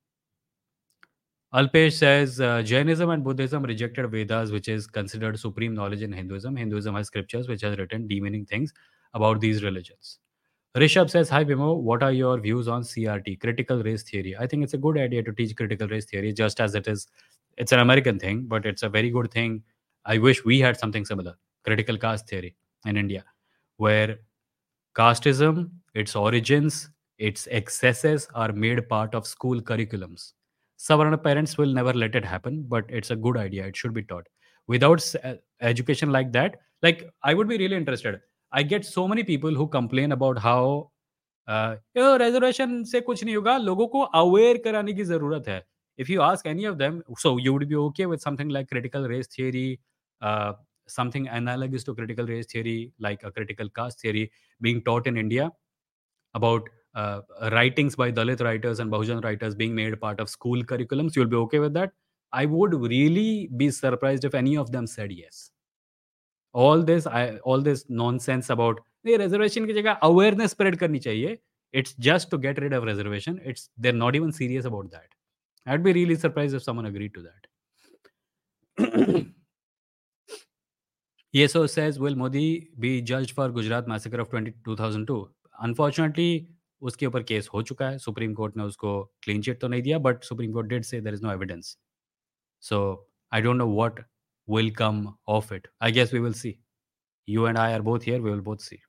Alpesh says, uh, Jainism and Buddhism rejected Vedas, which is considered supreme knowledge in Hinduism. Hinduism has scriptures which has written demeaning things about these religions. Rishabh says, hi Vimo, what are your views on C R T, critical race theory? I think it's a good idea to teach critical race theory, just as it is. It's an American thing, but it's a very good thing. I wish we had something similar, critical caste theory in India, where casteism, its origins, its excesses are made part of school curriculums. Savarna parents will never let it happen, but it's a good idea. It should be taught. Without s- uh, education like that, like I would be really interested. I get so many people who complain about how reservation से कुछ नहीं होगा, लोगों को aware कराने की जरूरत है. If you ask any of them, so you would be okay with something like critical race theory, uh, something analogous to critical race theory, like a critical caste theory, being taught in India about uh, writings by Dalit writers and Bahujan writers being made part of school curriculums. You'll be okay with that? I would really be surprised if any of them said yes. All this, I, all this nonsense about ये reservation की जगह awareness spread करनी चाहिए. It's just to get rid of reservation. It's they're not even serious about that. I'd be really surprised if someone agreed to that. Yeso says, will Modi be judged for Gujarat massacre of twenty two thousand two? Unfortunately, उसके ऊपर case हो चुका है. Supreme court ने उसको clean chit तो नहीं दिया, but supreme court did say there is no evidence. So I don't know what will come of it. I guess we will see. You and I are both here. We will both see.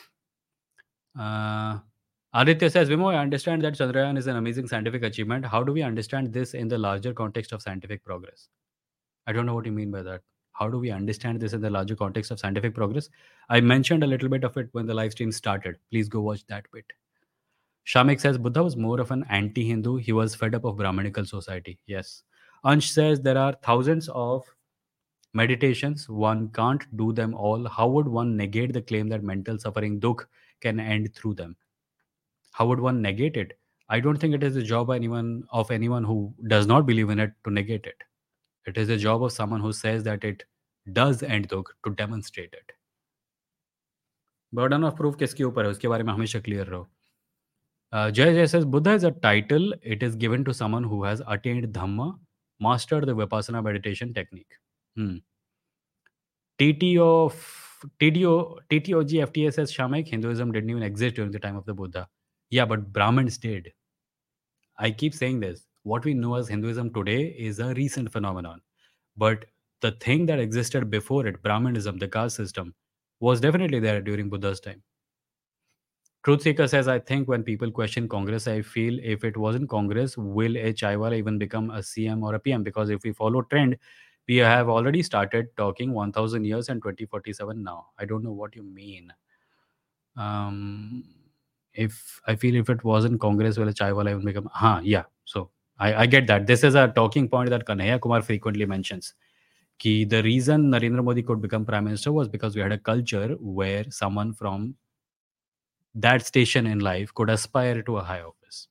Uh, Aditya says, Vimo, I understand that Chandrayaan is an amazing scientific achievement. How do we understand this in the larger context of scientific progress? I don't know what you mean by that. How do we understand this in the larger context of scientific progress? I mentioned a little bit of it when the live stream started. Please go watch that bit. Shamik says Buddha was more of an anti Hindu. He was fed up of Brahminical society. Yes. Ansh says there are thousands of meditations. One can't do them all. How would one negate the claim that mental suffering, dukh, can end through them? How would one negate it? I don't think it is the job of anyone of anyone who does not believe in it to negate it. It is the job of someone who says that it does end dukh to demonstrate it. Burden of proof किसके ऊपर है उसके बारे में हमेशा clear रहो. Uh, Jay Jay says Buddha is a title. It is given to someone who has attained Dhamma, mastered the Vipassana meditation technique. Hmm. T T O, f- T D O, T T O G F T A says Shamak, Hinduism didn't even exist during the time of the Buddha. Yeah, but Brahmins did. I keep saying this. What we know as Hinduism today is a recent phenomenon. But the thing that existed before it, Brahmanism, the caste system, was definitely there during Buddha's time. Truth Seeker says, I think when people question Congress, I feel if it wasn't Congress, will a Chaiwala even become a C M or a P M? Because if we follow trend, we have already started talking one thousand years and twenty forty-seven now. I don't know what you mean. Um, if I feel if it wasn't Congress, will a Chaiwala even become? Huh, yeah. So I, I get that. This is a talking point that Kanhaiya Kumar frequently mentions. Ki the reason Narendra Modi could become prime minister was because we had a culture where someone from that station in life could aspire to a high office.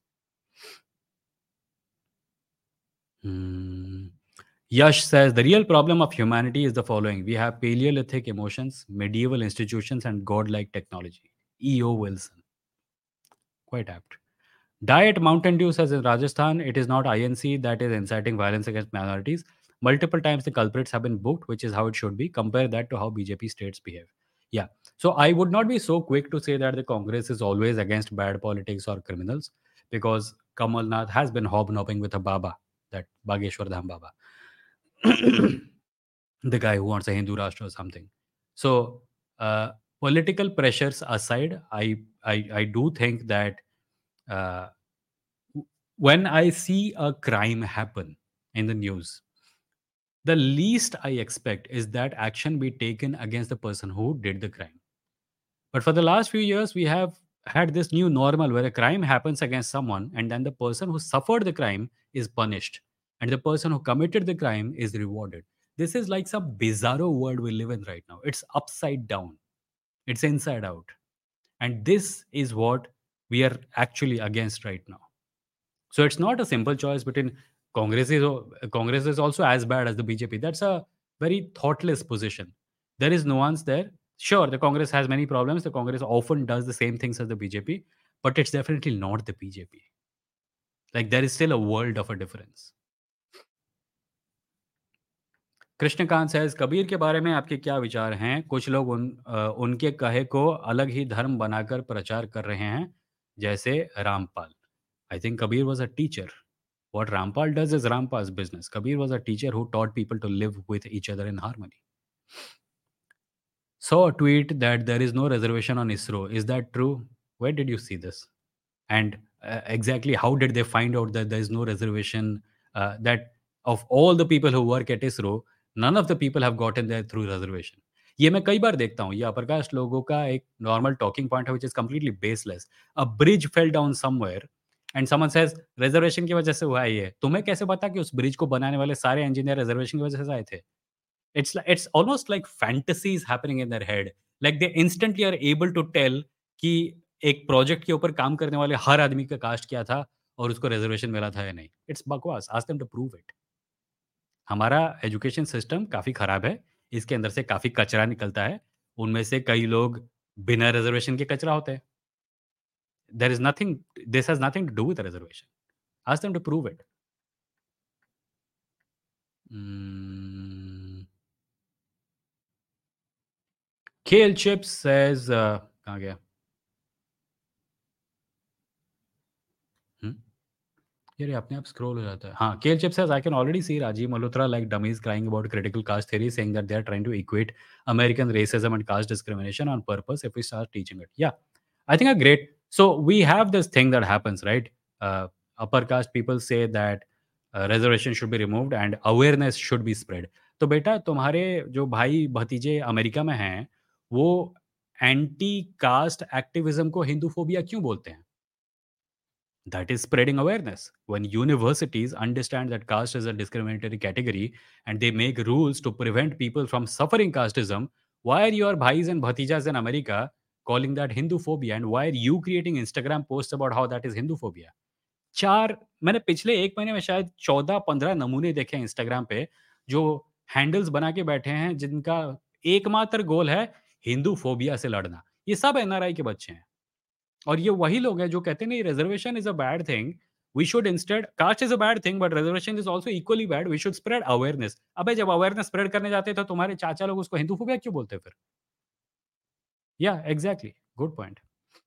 Hmm. Yash says the real problem of humanity is the following: we have Paleolithic emotions, medieval institutions, and godlike technology. E O. Wilson, quite apt. Diet Mountain Dew says in Rajasthan, it is not I N C that is inciting violence against minorities. Multiple times the culprits have been booked, which is how it should be. Compare that to how B J P states behave. Yeah. So I would not be so quick to say that the Congress is always against bad politics or criminals, because Kamal Nath has been hobnobbing with a Baba, that Bageshwar Dham Baba, the guy who wants a Hindu Rashtra or something. So, uh, political pressures aside, I, I, I do think that. Uh, when I see a crime happen in the news, the least I expect is that action be taken against the person who did the crime. But for the last few years, we have had this new normal where a crime happens against someone and then the person who suffered the crime is punished and the person who committed the crime is rewarded. This is like some bizarro world we live in right now. It's upside down, it's inside out. And this is what we are actually against right now. So it's not a simple choice between Congress is al- Congress is also as bad as the B J P. That's a very thoughtless position. There is nuance there. Sure, the Congress has many problems. The Congress often does the same things as the B J P, but it's definitely not the B J P. Like there is still a world of a difference. Krishnakant says Kabir के बारे में आपके क्या विचार हैं? कुछ लोग उन अ, उनके कहे को अलग ही धर्म बनाकर प्रचार कर रहे हैं, जैसे Rampal. I think Kabir was a teacher. What Rampal does is Rampal's business. Kabir was a teacher who taught people to live with each other in harmony. Saw a tweet that there is no reservation on ISRO. Is that true? Where did you see this? And uh, exactly how did they find out that there is no reservation? Uh, that of all the people who work at ISRO, none of the people have gotten there through reservation. ये मैं कई बार देखता हूँ, ये अप्रकाश लोगों का एक normal talking point है which is completely baseless. A bridge fell down somewhere and someone says reservation की वजह से हुआ है ये. तुम्हें कैसे पता कि उस ब्रिज को बनाने वाले सारे इंजीनियर रिजर्वेशन की वजह से आए थे? It's li- it's almost like fantasies happening in their head. Like they instantly are able to tell कि एक प्रोजेक्ट के ऊपर काम करने वाले हर आदमी का कास्ट क्या था और उसको रिजर्वेशन मिला था या नहीं. इट्स बकवास. Ask them to prove it. हमारा एजुकेशन सिस्टम काफ़ी ख़राब है. इसके अंदर से काफ़ी कचरा निकलता है. उनमें से कई लोग बिना रिजर्वेशन के कचरा होते हैं. There is nothing. This has nothing to do with reservation. Ask them to prove it. KL chips says कहाँ गया? हम्म? यार ये अपने आप स्क्रॉल हो जाता है. हाँ, KL chip says I can already see Rajiv Malhotra like dummies crying about critical caste theory, saying that they are trying to equate American racism and caste discrimination on purpose if we start teaching it. Yeah, I think a great. So we have this thing that happens, right? Uh, upper caste people say that uh, reservation should be removed and awareness should be spread. तो बेटा तुम्हारे जो भाई भतीजे America में हैं, वो anti cast activism को हिंदू फोबिया क्यों बोलते हैं? That is spreading awareness. When universities understand that caste is a discriminatory category and they make rules to prevent people from suffering casteism, why are your bhais and bhatijas in America calling that Hindu phobia? And why are you creating Instagram posts about how that is Hindu phobia? चार मैंने पिछले एक महीने में शायद चौदह पंद्रह नमूने देखे हैं इंस्टाग्राम पे जो हैंडल्स बना के बैठे हैं जिनका एकमात्र गोल है हिंदू फोबिया से लड़ना. ये सब एनआरआई के बच्चे हैं. और ये वही लोग हैं जो कहते हैं नहीं reservation is a bad thing. We should instead caste is a bad thing but reservation is also equally bad. We should spread awareness. अबे जब अवेयरनेस स्प्रेड करने जाते हैं तो तुम्हारे चाचा लोग उसको हिंदू फोबिया क्यों बोलते हैं फिर? या exactly. Good point.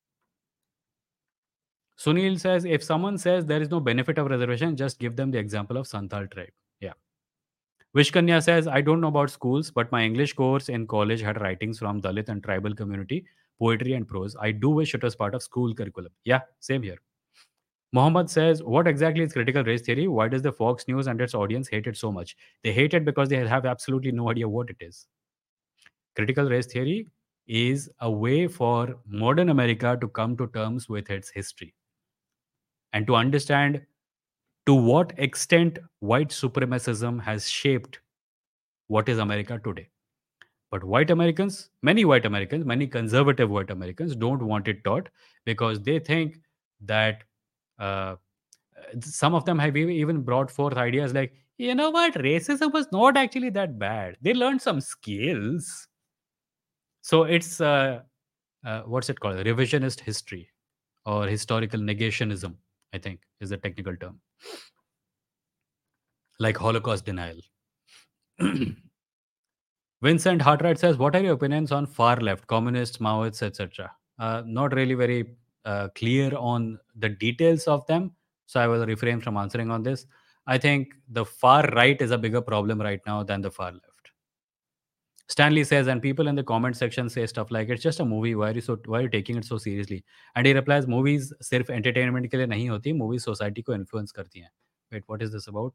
Sunil says if someone says there is no benefit of reservation, just give them the example of Santhal tribe. Yeah. Vishkanya says, I don't know about schools, but my English course in college had writings from Dalit and tribal community, poetry and prose. I do wish it was part of school curriculum. Yeah, same here. Mohammed says, what exactly is critical race theory? Why does the Fox News and its audience hate it so much? They hate it because they have absolutely no idea what it is. Critical race theory is a way for modern America to come to terms with its history and to understand to what extent white supremacism has shaped what is America today. But white Americans, many white Americans, many conservative white Americans don't want it taught because they think that uh, some of them have e- even brought forth ideas like, you know what, racism was not actually that bad. They learned some skills. So it's, uh, uh, what's it called? Revisionist history or historical negationism, I think is the technical term, like Holocaust denial. Vincent Hartwright says, what are your opinions on far left, communists, Maoists, et cetera? Uh, not really very uh, clear on the details of them, so I will refrain from answering on this. I think the far right is a bigger problem right now than the far left. Stanley says, and people in the comment section say stuff like, "It's just a movie. Why are you so? Why are you taking it so seriously?" And he replies, "Movies सिर्फ entertainment के लिए नहीं होती. Movies society को influence करती हैं." Wait, what is this about?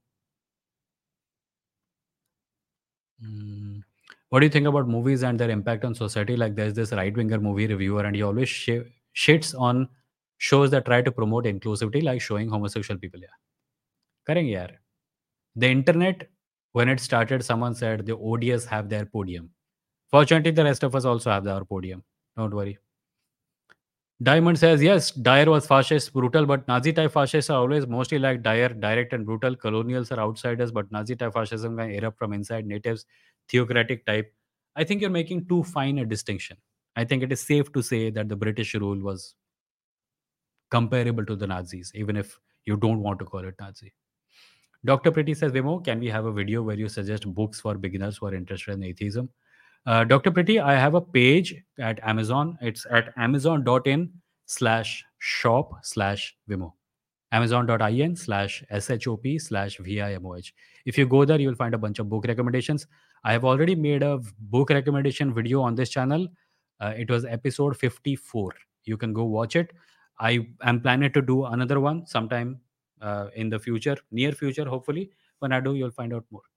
Mm. What do you think about movies and their impact on society? Like, there's this right winger movie reviewer, and he always sh- shits on shows that try to promote inclusivity, like showing homosexual people. Yeah, करेंगे यार. The internet, when it started, someone said the O D S have their podium. Fortunately, the rest of us also have our podium. Don't worry. Diamond says, yes, Dyer was fascist, brutal, but Nazi type fascists are always mostly like Dyer, direct and brutal. Colonials are outsiders, but Nazi type fascism can erupt from inside natives, theocratic type. I think you're making too fine a distinction. I think it is safe to say that the British rule was comparable to the Nazis, even if you don't want to call it Nazi. Doctor Pretty says, Vimo, can we have a video where you suggest books for beginners who are interested in atheism? Uh, Doctor Pretty, I have a page at Amazon. It's at amazon.in slash shop slash Vimo. Amazon.in slash shop slash vimoh. If you go there, you'll find a bunch of book recommendations. I have already made a v- book recommendation video on this channel. Uh, it was episode fifty-four. You can go watch it. I am planning to do another one sometime uh, in the future, near future, hopefully. When I do, you'll find out more.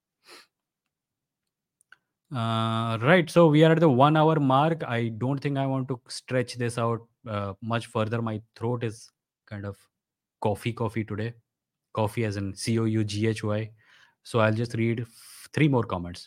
Uh, right. So we are at the one hour mark. I don't think I want to stretch this out uh, much further. My throat is kind of coffee, coffee today. Coffee as in C O U G H Y. So I'll just read f- three more comments.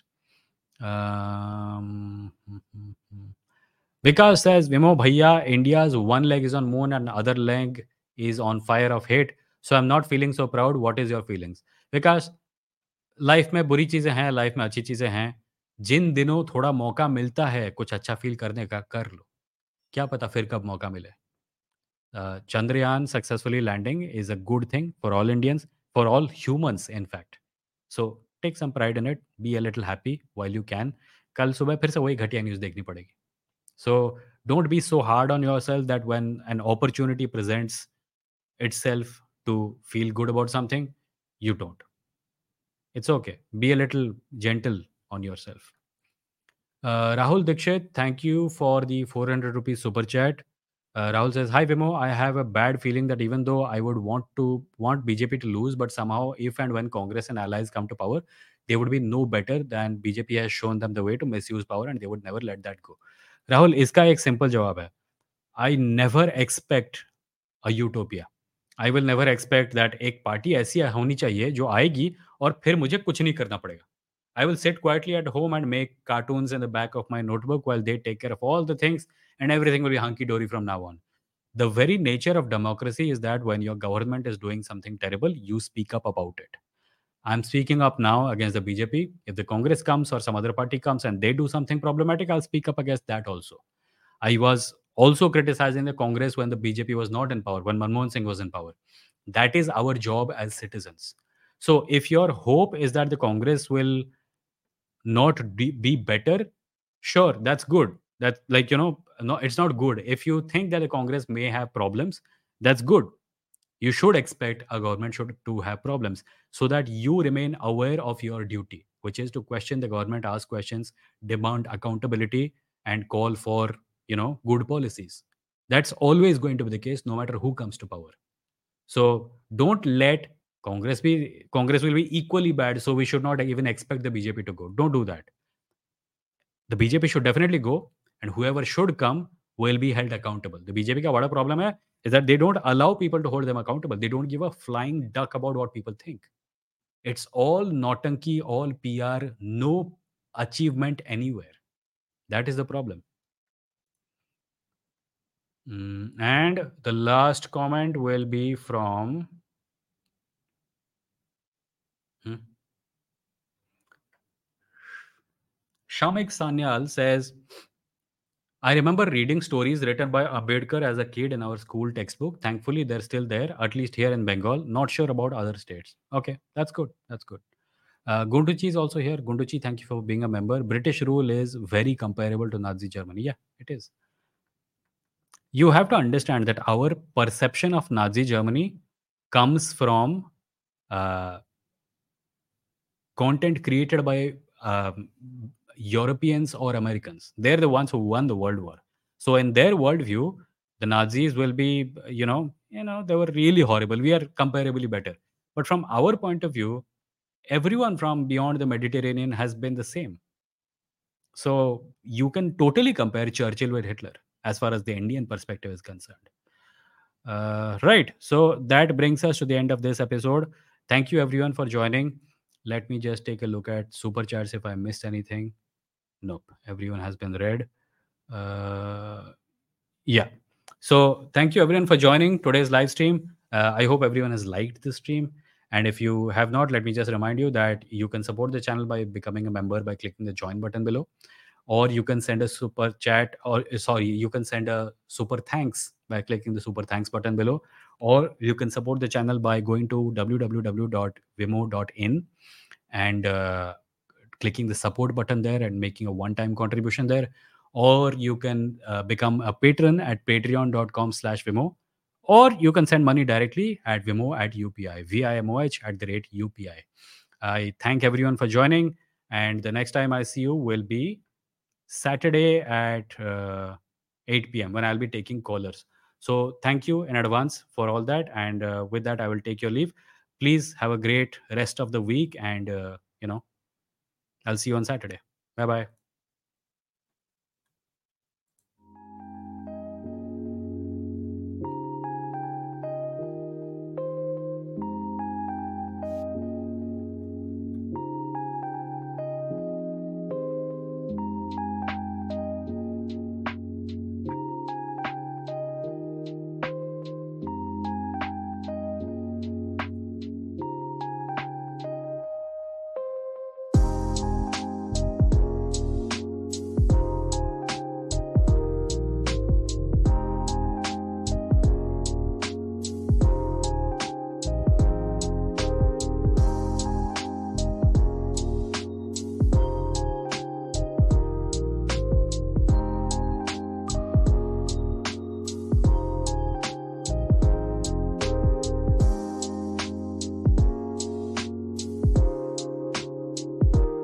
Um, Vikas says, Vimo Bhaiya, India's one leg is on moon and other leg is on fire of hate. So I'm not feeling so proud. What is your feelings? Vikas, life में बुरी चीज़ें हैं, life में अच्छी चीज़ें हैं। जिन दिनों थोड़ा मौका मिलता है कुछ अच्छा फ़ील करने का, कर लो। क्या पता फिर कब मौका मिले। Uh, Chandrayaan successfully landing is a good thing for all Indians, for all humans, in fact. So take some pride in it. Be a little happy while you can. कल सुबह फिर से वही घटिया न्यूज़ देखनी पड़ेगी. So don't be so hard on yourself that when an opportunity presents itself to feel good about something, you don't. It's okay. Be a little gentle on yourself. Uh, Rahul Dikshit, thank you for the four hundred rupees super chat. Uh, Rahul says, "Hi Vimo, I have a bad feeling that even though I would want to want B J P to lose, but somehow if and when Congress and allies come to power, they would be no better than B J P has shown them the way to misuse power, and they would never let that go." Rahul, इसका एक simple जवाब है. I never expect a utopia. I will never expect that एक party ऐसी होनी चाहिए जो आएगी और फिर मुझे कुछ नहीं करना पड़ेगा. I will sit quietly at home and make cartoons in the back of my notebook while they take care of all the things, and everything will be hunky dory from now on. The very nature of democracy is that when your government is doing something terrible, you speak up about it. I'm speaking up now against the B J P. If the Congress comes or some other party comes and they do something problematic, I'll speak up against that also. I was also criticizing the Congress when the B J P was not in power, when Manmohan Singh was in power. That is our job as citizens. So if your hope is that the Congress will not be, be better, sure, that's good. That, like, you know, no, it's not good. If you think that the Congress may have problems, that's good. you should expect a government should to have problems, so that you remain aware of your duty, which is to question the government, ask questions, demand accountability, and call for, you know, good policies. That's always going to be the case, no matter who comes to power. So don't let Congress be Congress will be equally bad. So we should not even expect the B J P to go. Don't do that. The B J P should definitely go, and whoever should come will be held accountable. The B J P का बड़ा problem है is that they don't allow people to hold them accountable. They don't give a flying duck about what people think. It's all nautanki, all P R, no achievement anywhere. That is the problem. Mm, and the last comment will be from hmm, Shamik Sanyal says, I remember reading stories written by Ambedkar as a kid in our school textbook. Thankfully, they're still there, at least here in Bengal. Not sure about other states. Okay, that's good. That's good. Uh, Gunduchi is also here. Gunduchi, thank you for being a member. British rule is very comparable to Nazi Germany. Yeah, it is. You have to understand that our perception of Nazi Germany comes from uh, content created by um, Europeans or Americans. They're the ones who won the World War. So in their worldview, the Nazis will be, you know, you know, they were really horrible. We are comparably better. But from our point of view, everyone from beyond the Mediterranean has been the same. So you can totally compare Churchill with Hitler as far as the Indian perspective is concerned. Uh, right. So that brings us to the end of this episode. Thank you everyone for joining. Let me just take a look at super chats if I missed anything. Nope. Everyone has been read. Uh, yeah. So thank you everyone for joining today's live stream. Uh, I hope everyone has liked the stream. And if you have not, let me just remind you that you can support the channel by becoming a member by clicking the join button below, or you can send a super chat, or uh, sorry, you can send a super thanks by clicking the super thanks button below, or you can support the channel by going to w w w dot vimo dot in and uh, clicking the support button there and making a one time contribution there, or you can uh, become a patron at patreon dot com slash vimo, or you can send money directly at vimo at upi, vimoh at the rate upi. I thank everyone for joining, and the next time I see you will be Saturday at uh, eight p m when I'll be taking callers. So thank you in advance for all that. And uh, with that, I will take your leave. Please have a great rest of the week. And, uh, you know, I'll see you on Saturday. Bye bye.